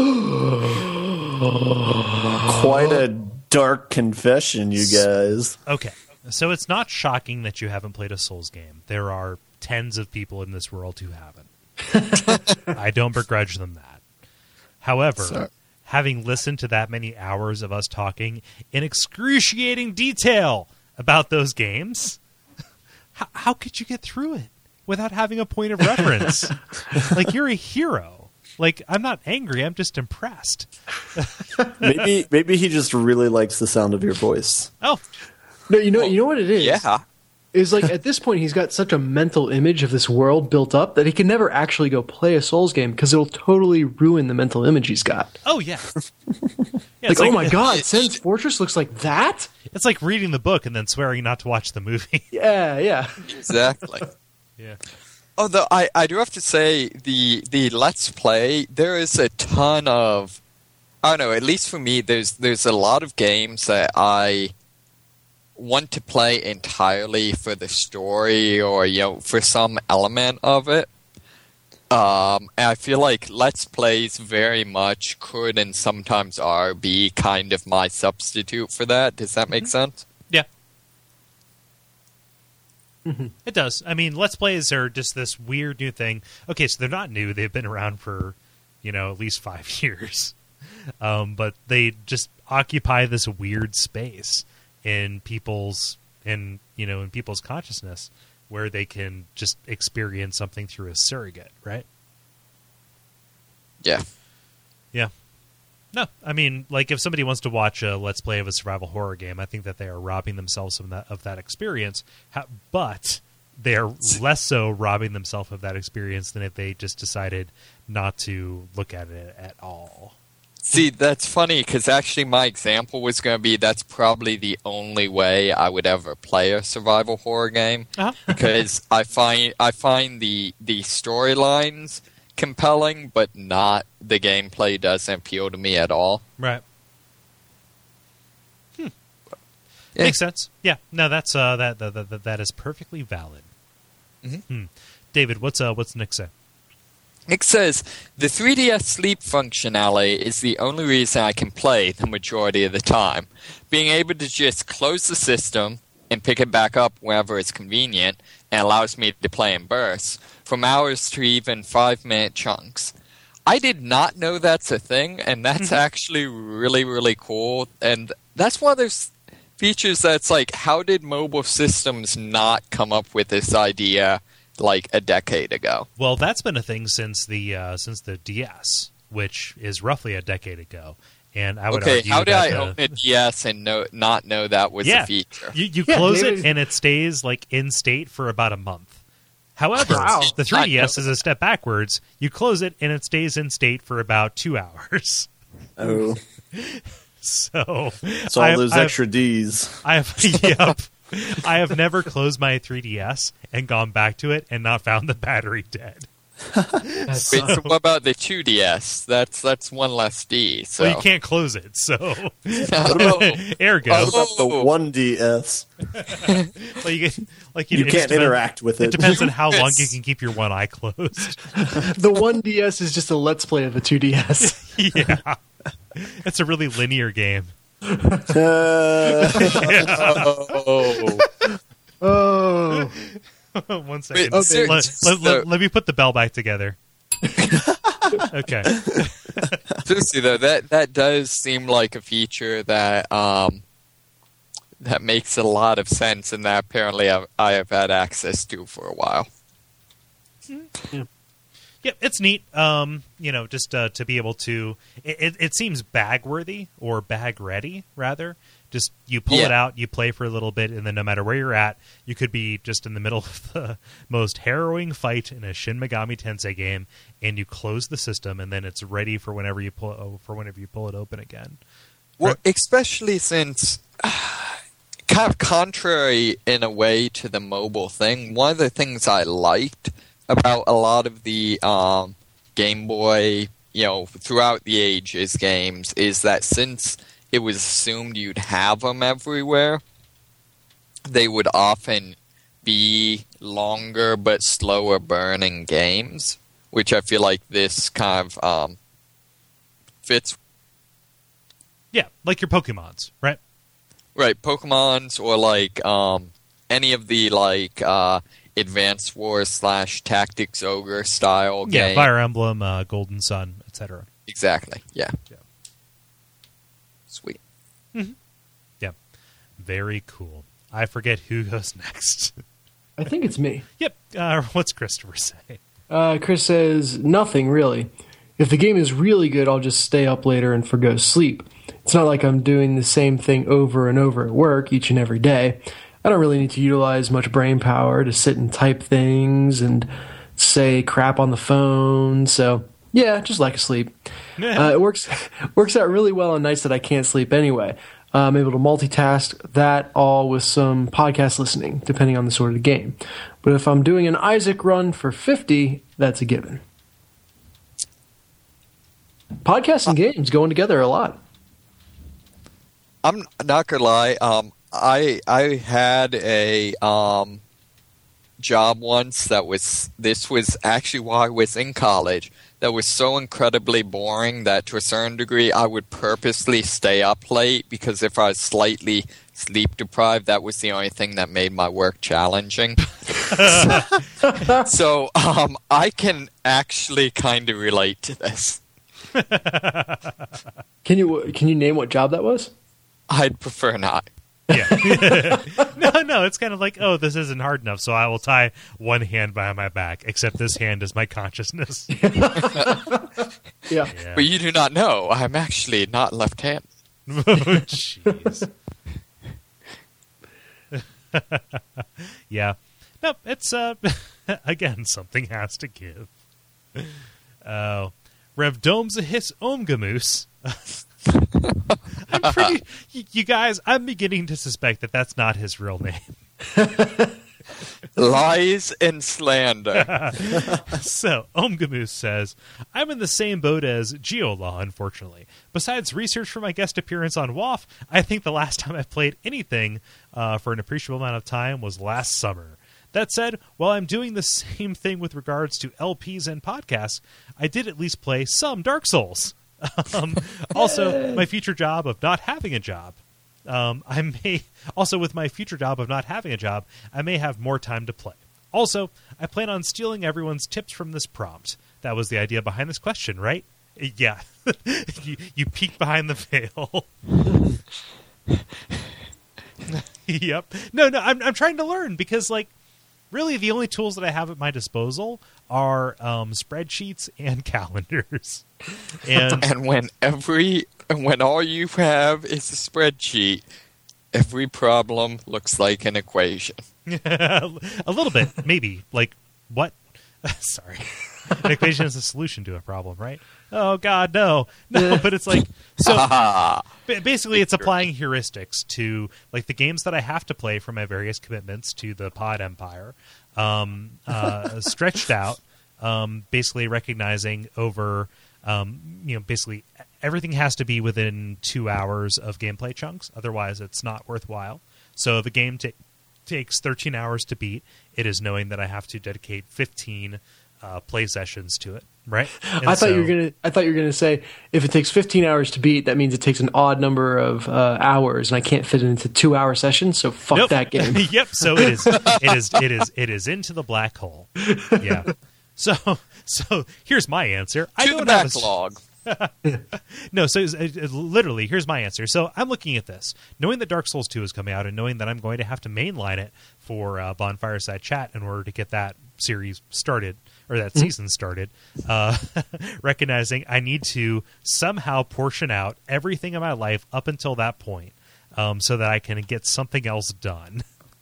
Quite a dark confession, you guys. Okay, so it's not shocking that you haven't played a Souls game. There are tens of people in this world who haven't. I don't begrudge them that. However, having listened to that many hours of us talking in excruciating detail about those games... How could you get through it without having a point of reference? Like, you're a hero. Like, I'm not angry. I'm just impressed. Maybe he just really likes the sound of your voice. Oh. No, you know what it is? Yeah. Is like at this point he's got such a mental image of this world built up that he can never actually go play a Souls game because it'll totally ruin the mental image he's got. Oh, yeah. Like, oh my god, Sen's Fortress looks like that? It's like reading the book and then swearing not to watch the movie. Yeah. Exactly. Yeah. Although I do have to say, the Let's Play, there is a ton of... I don't know, at least for me, there's a lot of games that I want to play entirely for the story or, for some element of it. And I feel like Let's Plays very much could and sometimes are be kind of my substitute for that. Does that make sense? Yeah. Mm-hmm. It does. I mean, Let's Plays are just this weird new thing. Okay, so they're not new. They've been around for, at least 5 years. But they just occupy this weird space in people's consciousness where they can just experience something through a surrogate, right? Yeah. Yeah. No, I mean, like, if somebody wants to watch a Let's Play of a survival horror game, I think that they are robbing themselves of that experience. But they are less so robbing themselves of that experience than if they just decided not to look at it at all. See, that's funny, because actually my example was going to be that's probably the only way I would ever play a survival horror game, because I find the storylines compelling, but not the gameplay doesn't appeal to me at all. Right. Yeah. Makes sense. Yeah. No, that's that is perfectly valid. Mm-hmm. David, what's Nick say? Nick says, the 3DS sleep functionality is the only reason I can play the majority of the time. Being able to just close the system and pick it back up whenever it's convenient and allows me to play in bursts, from hours to even 5-minute chunks. I did not know that's a thing, and that's actually really, really cool. And that's one of those features that's like, how did mobile systems not come up with this idea like a decade ago? Well, that's been a thing since the DS, which is roughly a decade ago. And I would argue how did that I own a DS and not know that was a feature? You close it and it stays like in state for about a month. However, the 3DS is a step backwards. You close it and it stays in state for about 2 hours. Oh. So all those extra Ds. I have never closed my 3DS and gone back to it and not found the battery dead. Wait, so what about the 2DS? That's one less D. So. Well, you can't close it, so ergo. What about the 1DS? Well, you can't interact with it. It depends on how long you can keep your one eye closed. The 1DS is just a let's play of the 2DS. Yeah, it's a really linear game. Oh. 1 second. Wait, let me put the bell back together. Okay. Seriously though, that does seem like a feature that that makes a lot of sense, and that apparently I have had access to for a while. Yeah, it's neat. Just to be able to. It seems bag worthy or bag ready rather. Just you pull it out, you play for a little bit, and then no matter where you're at, you could be just in the middle of the most harrowing fight in a Shin Megami Tensei game, and you close the system, and then it's ready for whenever you pull it open again. Well, especially since, kind of contrary in a way to the mobile thing, one of the things I liked about a lot of the Game Boy, throughout the ages games, is that since it was assumed you'd have them everywhere, they would often be longer but slower burning games, which I feel like this kind of fits. Yeah, like your Pokemons, right? Right, Pokemons, or like any of the like Advance Wars / Tactics Ogre style game. Yeah, Fire Emblem, Golden Sun, etc. Exactly, yeah. Sweet. Mm-hmm. Yeah. Very cool. I forget who goes next. I think it's me. Yep. What's Christopher say? Chris says, nothing really. If the game is really good, I'll just stay up later and forgo sleep. It's not like I'm doing the same thing over and over at work each and every day. I don't really need to utilize much brain power to sit and type things and say crap on the phone, so yeah, just like a sleep. It works out really well on nights that I can't sleep anyway. I'm able to multitask that all with some podcast listening, depending on the sort of the game. But if I'm doing an Isaac run for 50, that's a given. Podcasts and games going together a lot. I'm not gonna lie. I had a job once this was actually while I was in college, that was so incredibly boring that to a certain degree I would purposely stay up late, because if I was slightly sleep deprived, that was the only thing that made my work challenging. So I can actually kind of relate to this. Can you name what job that was? I'd prefer not. Yeah. No, it's kind of like, oh, this isn't hard enough, so I will tie one hand behind my back, except this hand is my consciousness. Yeah. But you do not know, I'm actually not left-handed. Oh, jeez. Yeah. No, it's, again, something has to give. Oh. Rev Dome's a hiss Omgamoose. I'm pretty... You guys, I'm beginning to suspect that that's not his real name. Lies and slander. So, Omgamoose says, I'm in the same boat as Geolaw, unfortunately. Besides research for my guest appearance on WAF, I think the last time I played anything for an appreciable amount of time was last summer. That said, while I'm doing the same thing with regards to LPs and podcasts, I did at least play some Dark Souls. Also, my future job of not having a job. With my future job of not having a job, I may have more time to play. Also, I plan on stealing everyone's tips from this prompt. that was the idea behind this question, right? Yeah. you peeked behind the veil. Yep. No, I'm trying to learn because, like, really the only tools that I have at my disposal are spreadsheets and calendars. And when all you have is a spreadsheet, every problem looks like an equation. A little bit, maybe. Like, what? Sorry. An equation is a solution to a problem, right? Oh, God, no. No, but it's like... So basically, it's applying heuristics to, like, the games that I have to play for my various commitments to the pod empire, stretched out, basically recognizing over... basically everything has to be within 2 hours of gameplay chunks. Otherwise, it's not worthwhile. So the game takes 13 hours to beat. It is knowing that I have to dedicate 15 play sessions to it, right? I thought you were gonna say if it takes 15 hours to beat, that means it takes an odd number of hours, and I can't fit it into 2 hour sessions. So fuck that game. Yep. So it is into the black hole. Yeah. So here's my answer. I don't have backlog. No, so literally, here's my answer. So I'm looking at this, knowing that Dark Souls 2 is coming out and knowing that I'm going to have to mainline it for Bonfireside Chat in order to get that series started, or that season started, recognizing I need to somehow portion out everything in my life up until that point so that I can get something else done.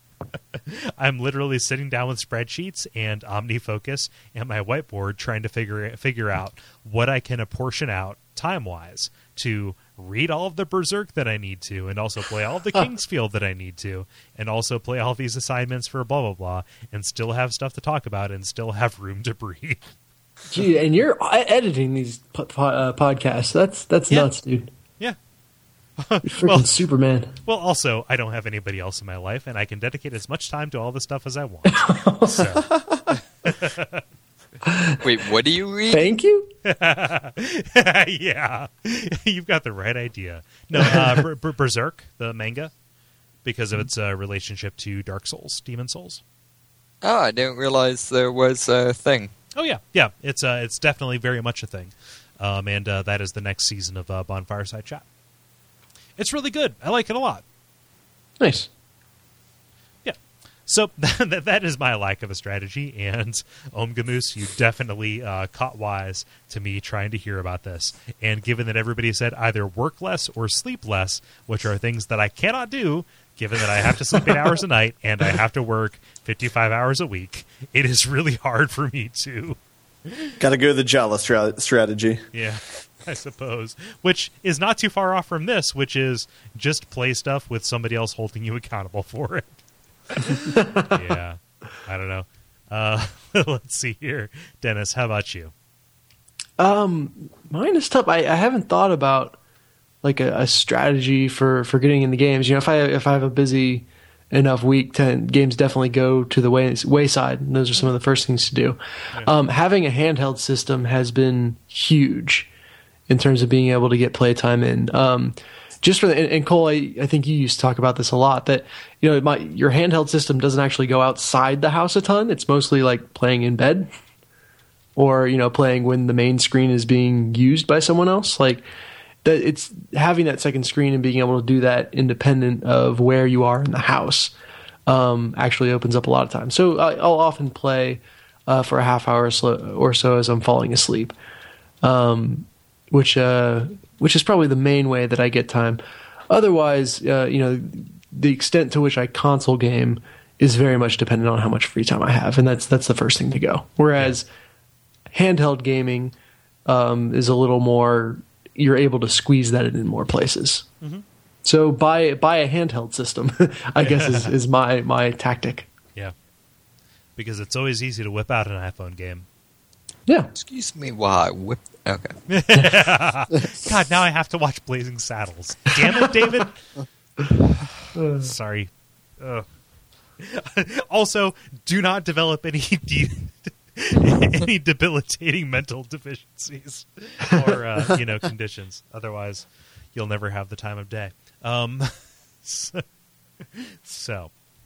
I'm literally sitting down with spreadsheets and OmniFocus and my whiteboard trying to figure out what I can apportion out time-wise to read all of the Berserk that I need to, and also play all of the Kingsfield that I need to, and also play all these assignments for blah, blah, blah, and still have stuff to talk about and still have room to breathe. Gee, and you're editing these podcasts. That's nuts, dude. Yeah. You're freaking Superman. Well, also, I don't have anybody else in my life, and I can dedicate as much time to all the stuff as I want. So. Wait, what do you read? Thank you? Yeah. You've got the right idea. No, Berserk, the manga, because of its relationship to Dark Souls, Demon Souls. Oh, I didn't realize there was a thing. Oh, yeah. Yeah, it's definitely very much a thing. And that is the next season of Bonfireside Chat. It's really good. I like it a lot. Nice. Yeah. So that is my lack of a strategy, and Omgamoose, you definitely caught wise to me trying to hear about this. And given that everybody said either work less or sleep less, which are things that I cannot do, given that I have to sleep 8 hours a night and I have to work 55 hours a week, it is really hard for me to... Gotta go the Jala strategy. Yeah. I suppose, which is not too far off from this, which is just play stuff with somebody else holding you accountable for it. Yeah, I don't know. Let's see here. Dennis, how about you? Mine is tough. I haven't thought about like a strategy for getting in the games. You know, if I have a busy enough week, games definitely go to the wayside, and those are some of the first things to do. Yeah. Having a handheld system has been huge in terms of being able to get playtime in. Just for and Cole, I think you used to talk about this a lot, that you know your handheld system doesn't actually go outside the house a ton. It's mostly like playing in bed, or you know playing when the main screen is being used by someone else. Like that, it's having that second screen and being able to do that independent of where you are in the house actually opens up a lot of time. So I'll often play for a half hour or so as I'm falling asleep. Which is probably the main way that I get time. Otherwise, you know, the extent to which I console game is very much dependent on how much free time I have, and that's the first thing to go. Whereas handheld gaming is a little more, you're able to squeeze that in more places. Mm-hmm. So buy a handheld system, I guess is my tactic. Yeah, because it's always easy to whip out an iPhone game. Yeah. Excuse me while I whip. Okay. God, now I have to watch Blazing Saddles. Damn it, David. Sorry. Also, do not develop any debilitating mental deficiencies or conditions. Otherwise, you'll never have the time of day. So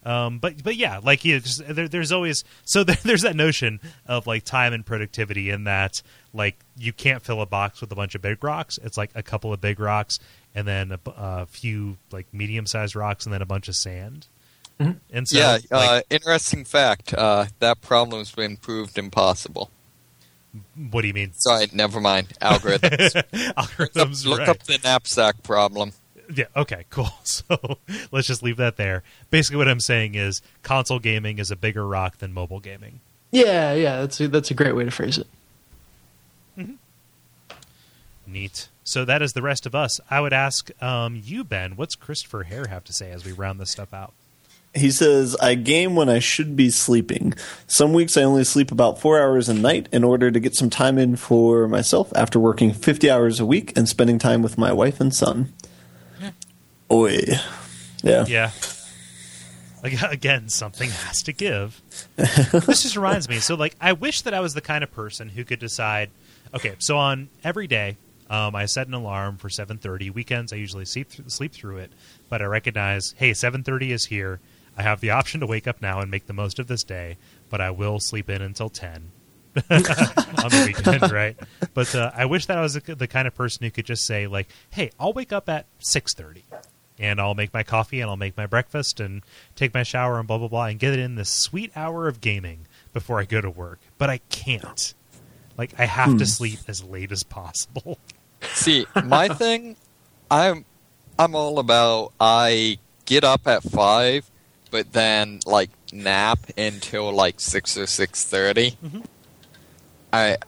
But yeah, like there's always there's that notion of like time and productivity in that like you can't fill a box with a bunch of big rocks. It's like a couple of big rocks and then a few like medium-sized rocks and then a bunch of sand. Mm-hmm. And so, interesting fact. That problem's been proved impossible. What do you mean? Sorry, never mind. Algorithms. Algorithms. Look up the knapsack problem. Yeah, okay, cool. So let's just leave that there. Basically what I'm saying is console gaming is a bigger rock than mobile gaming. Yeah, that's a great way to phrase it. Mm-hmm. Neat. So that is the rest of us. I would ask you, Ben, what's Christopher Hare have to say as we round this stuff out? He says, I game when I should be sleeping. Some weeks I only sleep about 4 hours a night in order to get some time in for myself after working 50 hours a week and spending time with my wife and son. Oi. Yeah. Again, something has to give. This just reminds me. So, like, I wish that I was the kind of person who could decide, okay, so on every day, I set an alarm for 7:30. Weekends, I usually sleep through it. But I recognize, hey, 7:30 is here. I have the option to wake up now and make the most of this day, but I will sleep in until 10 on the weekend, right? But I wish that I was the kind of person who could just say, like, hey, I'll wake up at 6:30. And I'll make my coffee, and I'll make my breakfast, and take my shower, and blah, blah, blah, and get in this sweet hour of gaming before I go to work. But I can't. Like, I have to sleep as late as possible. See, my thing, I'm all about, I get up at 5, but then, like, nap until, like, 6 or 6:30. Mm-hmm. I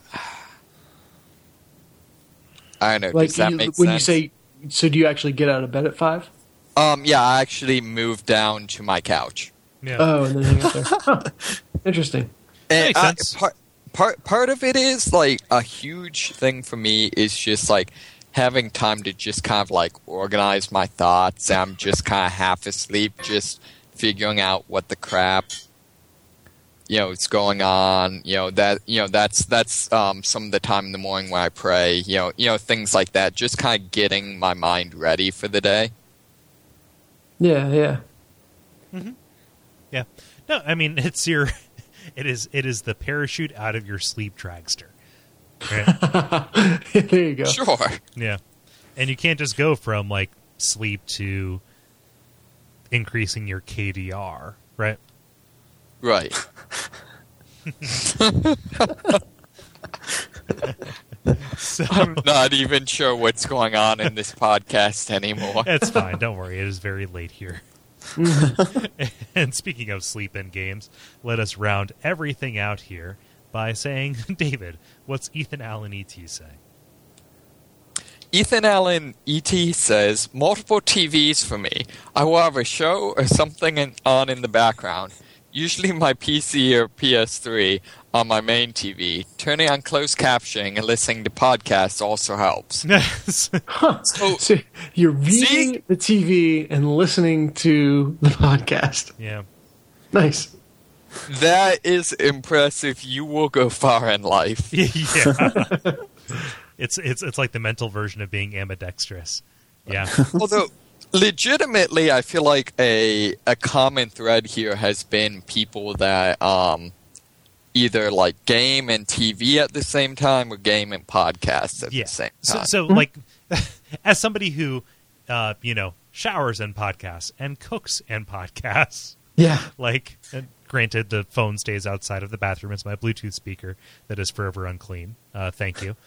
don't know, like, does that make sense? When you say, so do you actually get out of bed at 5? Yeah, I actually moved down to my couch. Yeah. Oh, and then hang out there. Huh. Interesting. And that makes sense. Part of it is, like, a huge thing for me is just, like, having time to just kind of, like, organize my thoughts. I'm just kind of half asleep, just figuring out what the crap, is going on. That's some of the time in the morning when I pray, things like that. Just kind of getting my mind ready for the day. Yeah. Mm-hmm. Yeah. No, I mean, it is the parachute out of your sleep dragster. Right? There you go. Sure. Yeah. And you can't just go from, like, sleep to increasing your KDR, right? Right. So, I'm not even sure what's going on in this podcast anymore. It's fine. Don't worry. It is very late here. And speaking of sleep in games, let us round everything out here by saying, David, what's Ethan Allen ET say? Ethan Allen ET says, multiple TVs for me. I will have a show or something on in the background. Usually my PC or PS3 on my main TV. Turning on closed captioning and listening to podcasts also helps. Huh. So you're viewing the TV and listening to the podcast. Yeah. Nice. That is impressive. You will go far in life. Yeah. It's like the mental version of being ambidextrous. Yeah. Although, legitimately, I feel like a common thread here has been people that either like game and TV at the same time or game and podcasts at the same time. So like, as somebody who, showers and podcasts and cooks and podcasts. Yeah. Like, granted, the phone stays outside of the bathroom. It's my Bluetooth speaker that is forever unclean. Thank you.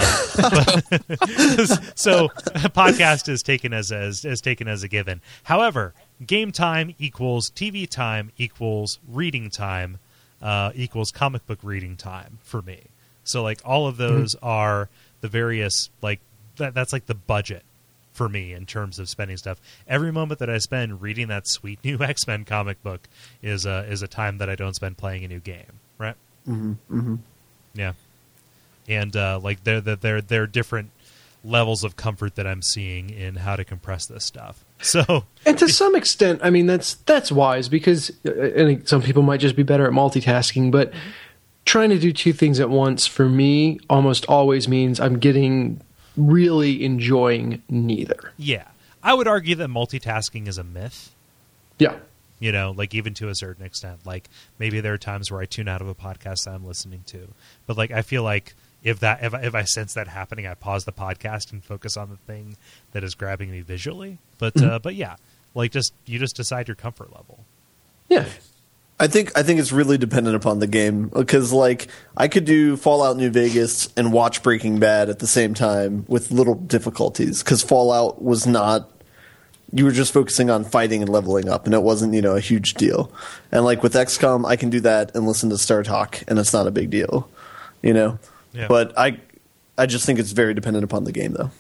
So, podcast is taken as a given. However, game time equals TV time equals reading time equals comic book reading time for me. So, like, all of those are the various, like, that's like the budget for me in terms of spending stuff. Every moment that I spend reading that sweet new X-Men comic book is a time that I don't spend playing a new game, right? Mm-hmm. Mm-hmm. Yeah, and like there are different levels of comfort that I'm seeing in how to compress this stuff. So, and to some extent, I mean that's wise because I think some people might just be better at multitasking, but trying to do two things at once for me almost always means I'm really enjoying neither. Yeah. I would argue that multitasking is a myth. Yeah. You know, like even to a certain extent, like maybe there are times where I tune out of a podcast that I'm listening to, but like I feel like if I sense that happening, I pause the podcast and focus on the thing that is grabbing me visually. But yeah, like you just decide your comfort level. Yeah. I think it's really dependent upon the game, because like I could do Fallout New Vegas and watch Breaking Bad at the same time with little difficulties, because Fallout was not. You were just focusing on fighting and leveling up, and it wasn't, a huge deal. And like with XCOM, I can do that and listen to Star Talk, and it's not a big deal, Yeah. But I just think it's very dependent upon the game, though.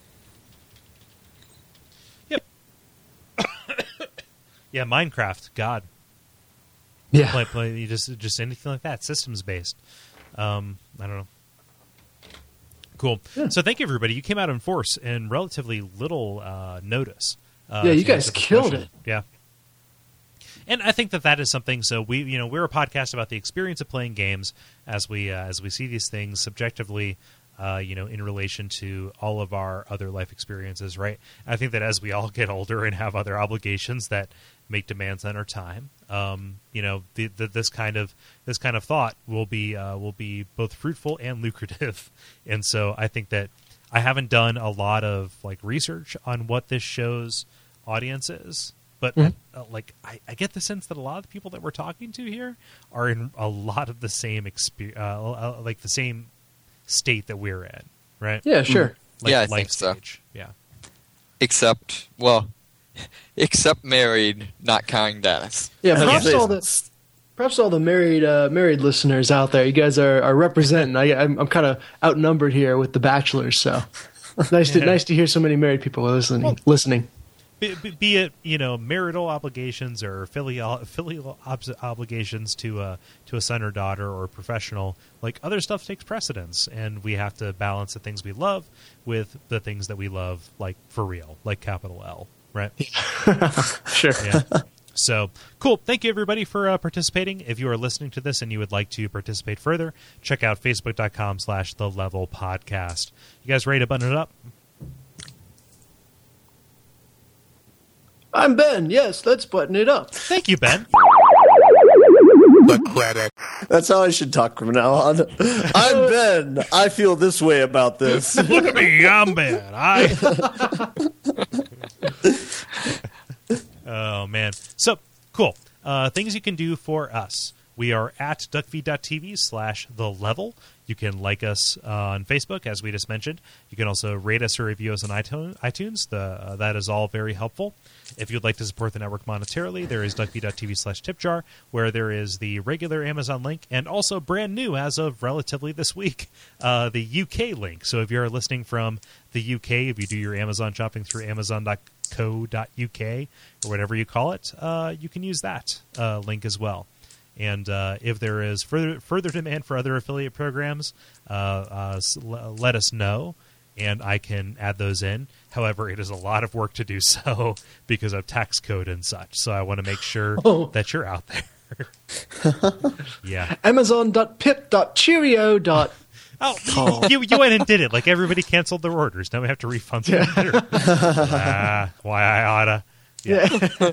Yep. Yeah, Minecraft, God. Yeah. Play. You just anything like that, systems based. I don't know. Cool. Yeah. So thank you, everybody. You came out in force in relatively little notice. Yeah, you guys killed it. Yeah. And I think that is something. So we're a podcast about the experience of playing games as we see these things subjectively, in relation to all of our other life experiences, right? I think that as we all get older and have other obligations that make demands on our time, this kind of thought will be both fruitful and lucrative. And so I think that I haven't done a lot of like research on what this show's audience is, but I get the sense that a lot of the people that we're talking to here are in a lot of the same like the same state that we're in, right? Yeah, sure. Like I think stage. So. Yeah. Except married, not counting Dennis. Yeah, perhaps all the married listeners out there. You guys are representing. I'm kind of outnumbered here with the bachelors, so nice to hear so many married people listening. Be it marital obligations or filial obligations to a son or daughter or professional, like other stuff takes precedence, and we have to balance the things we love with the things that we love, like for real, like capital L, right? Sure. Yeah. So cool. Thank you, everybody, for participating. If you are listening to this and you would like to participate further, check out facebook.com/TheLevelPodcast. You guys ready to button it up? I'm Ben. Yes, let's button it up. Thank you, Ben. The credit. That's how I should talk from now on. I'm Ben. I feel this way about this. Look at me. I'm Ben. Oh, man. So, cool. Things you can do for us. We are at duckfeed.tv/thelevel. You can like us on Facebook, as we just mentioned. You can also rate us or review us on iTunes. That is all very helpful. If you'd like to support the network monetarily, there is duckfeed.tv/tipjar, where there is the regular Amazon link, and also brand new as of relatively this week, the UK link. So if you're listening from the UK, if you do your Amazon shopping through amazon.co.uk or whatever you call it, you can use that link as well. And if there is further demand for other affiliate programs, let us know, and I can add those in. However, it is a lot of work to do so because of tax code and such. So I want to make sure that you're out there. Yeah. Amazon.pip.cheerio. Oh, you went and did it. Like everybody canceled their orders. Now we have to refund them. Why I oughta. Yeah.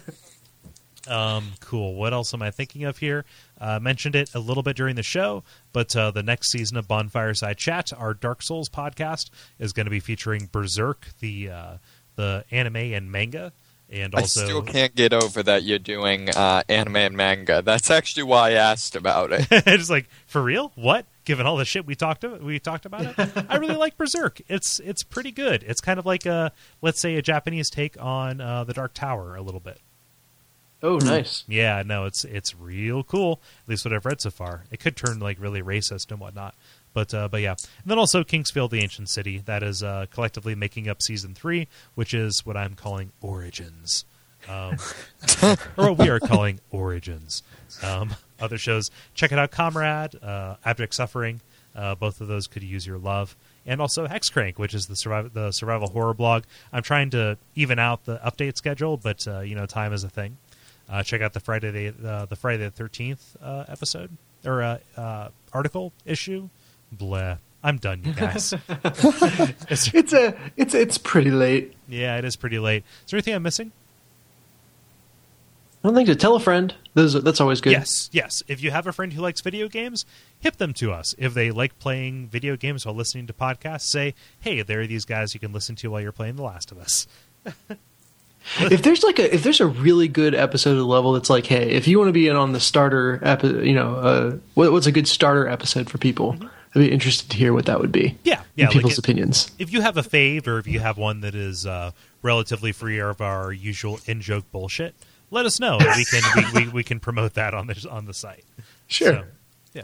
Cool. What else am I thinking of here? Mentioned it a little bit during the show, but the next season of Bonfireside Chat, our Dark Souls podcast, is going to be featuring Berserk, the anime and manga, and also I still can't get over that you're doing anime and manga. That's actually why I asked about it. It's like, for real? What? Given all the shit we talked about it, I really like Berserk. It's pretty good. It's kind of like let's say a Japanese take on the Dark Tower a little bit. Oh, nice. Yeah, no, it's real cool. At least what I've read so far. It could turn like really racist and whatnot, but yeah. And then also Kingsfield, the Ancient City, that is collectively making up season 3, which is what I'm calling Origins, or what we are calling Origins. Other shows, check it out. Comrade, Abject Suffering, both of those could use your love. And also Hexcrank, which is the survival horror blog. I'm trying to even out the update schedule, but time is a thing. Check out the Friday the 13th episode or article issue. Blah. I'm done, you guys. It's pretty late. Yeah, it is pretty late. Is there anything I'm missing? I don't think to tell a friend. That's always good. Yes. If you have a friend who likes video games, hip them to us. If they like playing video games while listening to podcasts, say, hey, there are these guys you can listen to while you're playing The Last of Us. If there's a really good episode of the level that's like, hey, if you want to be in on the starter what's a good starter episode for people? Mm-hmm. I'd be interested to hear what that would be. Yeah, people's opinions. If you have a fave, or if you have one that is relatively free of our usual in-joke bullshit, let us know. We can promote that on the site. Sure. So, yeah.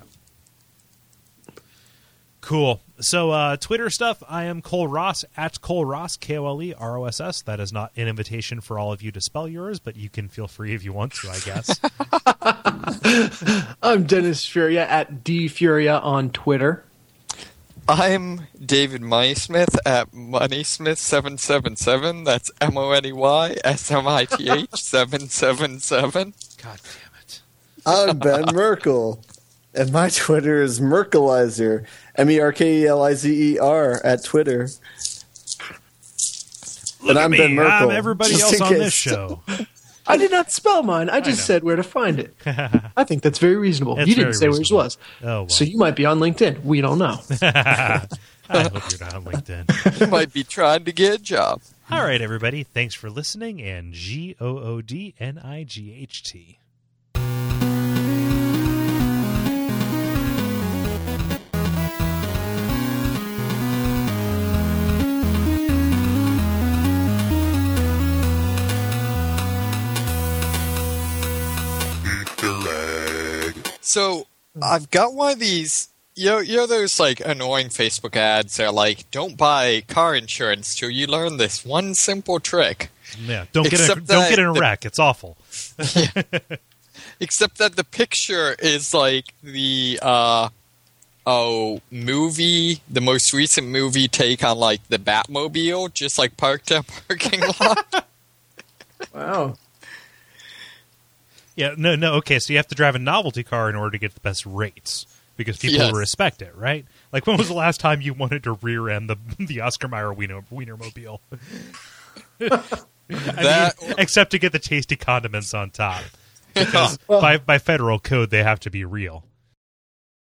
Cool. So Twitter stuff. I am Cole Ross at Cole Ross, KOLEROSS. That is not an invitation for all of you to spell yours, but you can feel free if you want to, I guess. I'm Dennis Furia at DFuria on Twitter. I'm David Moneysmith at Moneysmith777. That's MONEYSMITH 777. God damn it. I'm Ben Merkel, and my Twitter is Merkelizer, MERKELIZER at Twitter. Look at me. Ben Merkel. I'm everybody else on this show. I did not spell mine. I just said where to find it. I think that's very reasonable. You didn't say where yours was. Oh, well. So you might be on LinkedIn. We don't know. I hope you're not on LinkedIn. You might be trying to get a job. All right, everybody. Thanks for listening, and GOODNIGHT. So I've got one of these, you know those like annoying Facebook ads that are like, don't buy car insurance till you learn this one simple trick. Yeah, don't get in a wreck. It's awful. Yeah. Except that the picture is like the movie, the most recent movie take on like the Batmobile, just like parked in a parking lot. Wow. Yeah, no. Okay, so you have to drive a novelty car in order to get the best rates because people respect it, right? Like, when was the last time you wanted to rear end the Oscar Mayer Wienermobile? Except to get the tasty condiments on top, because by federal code they have to be real.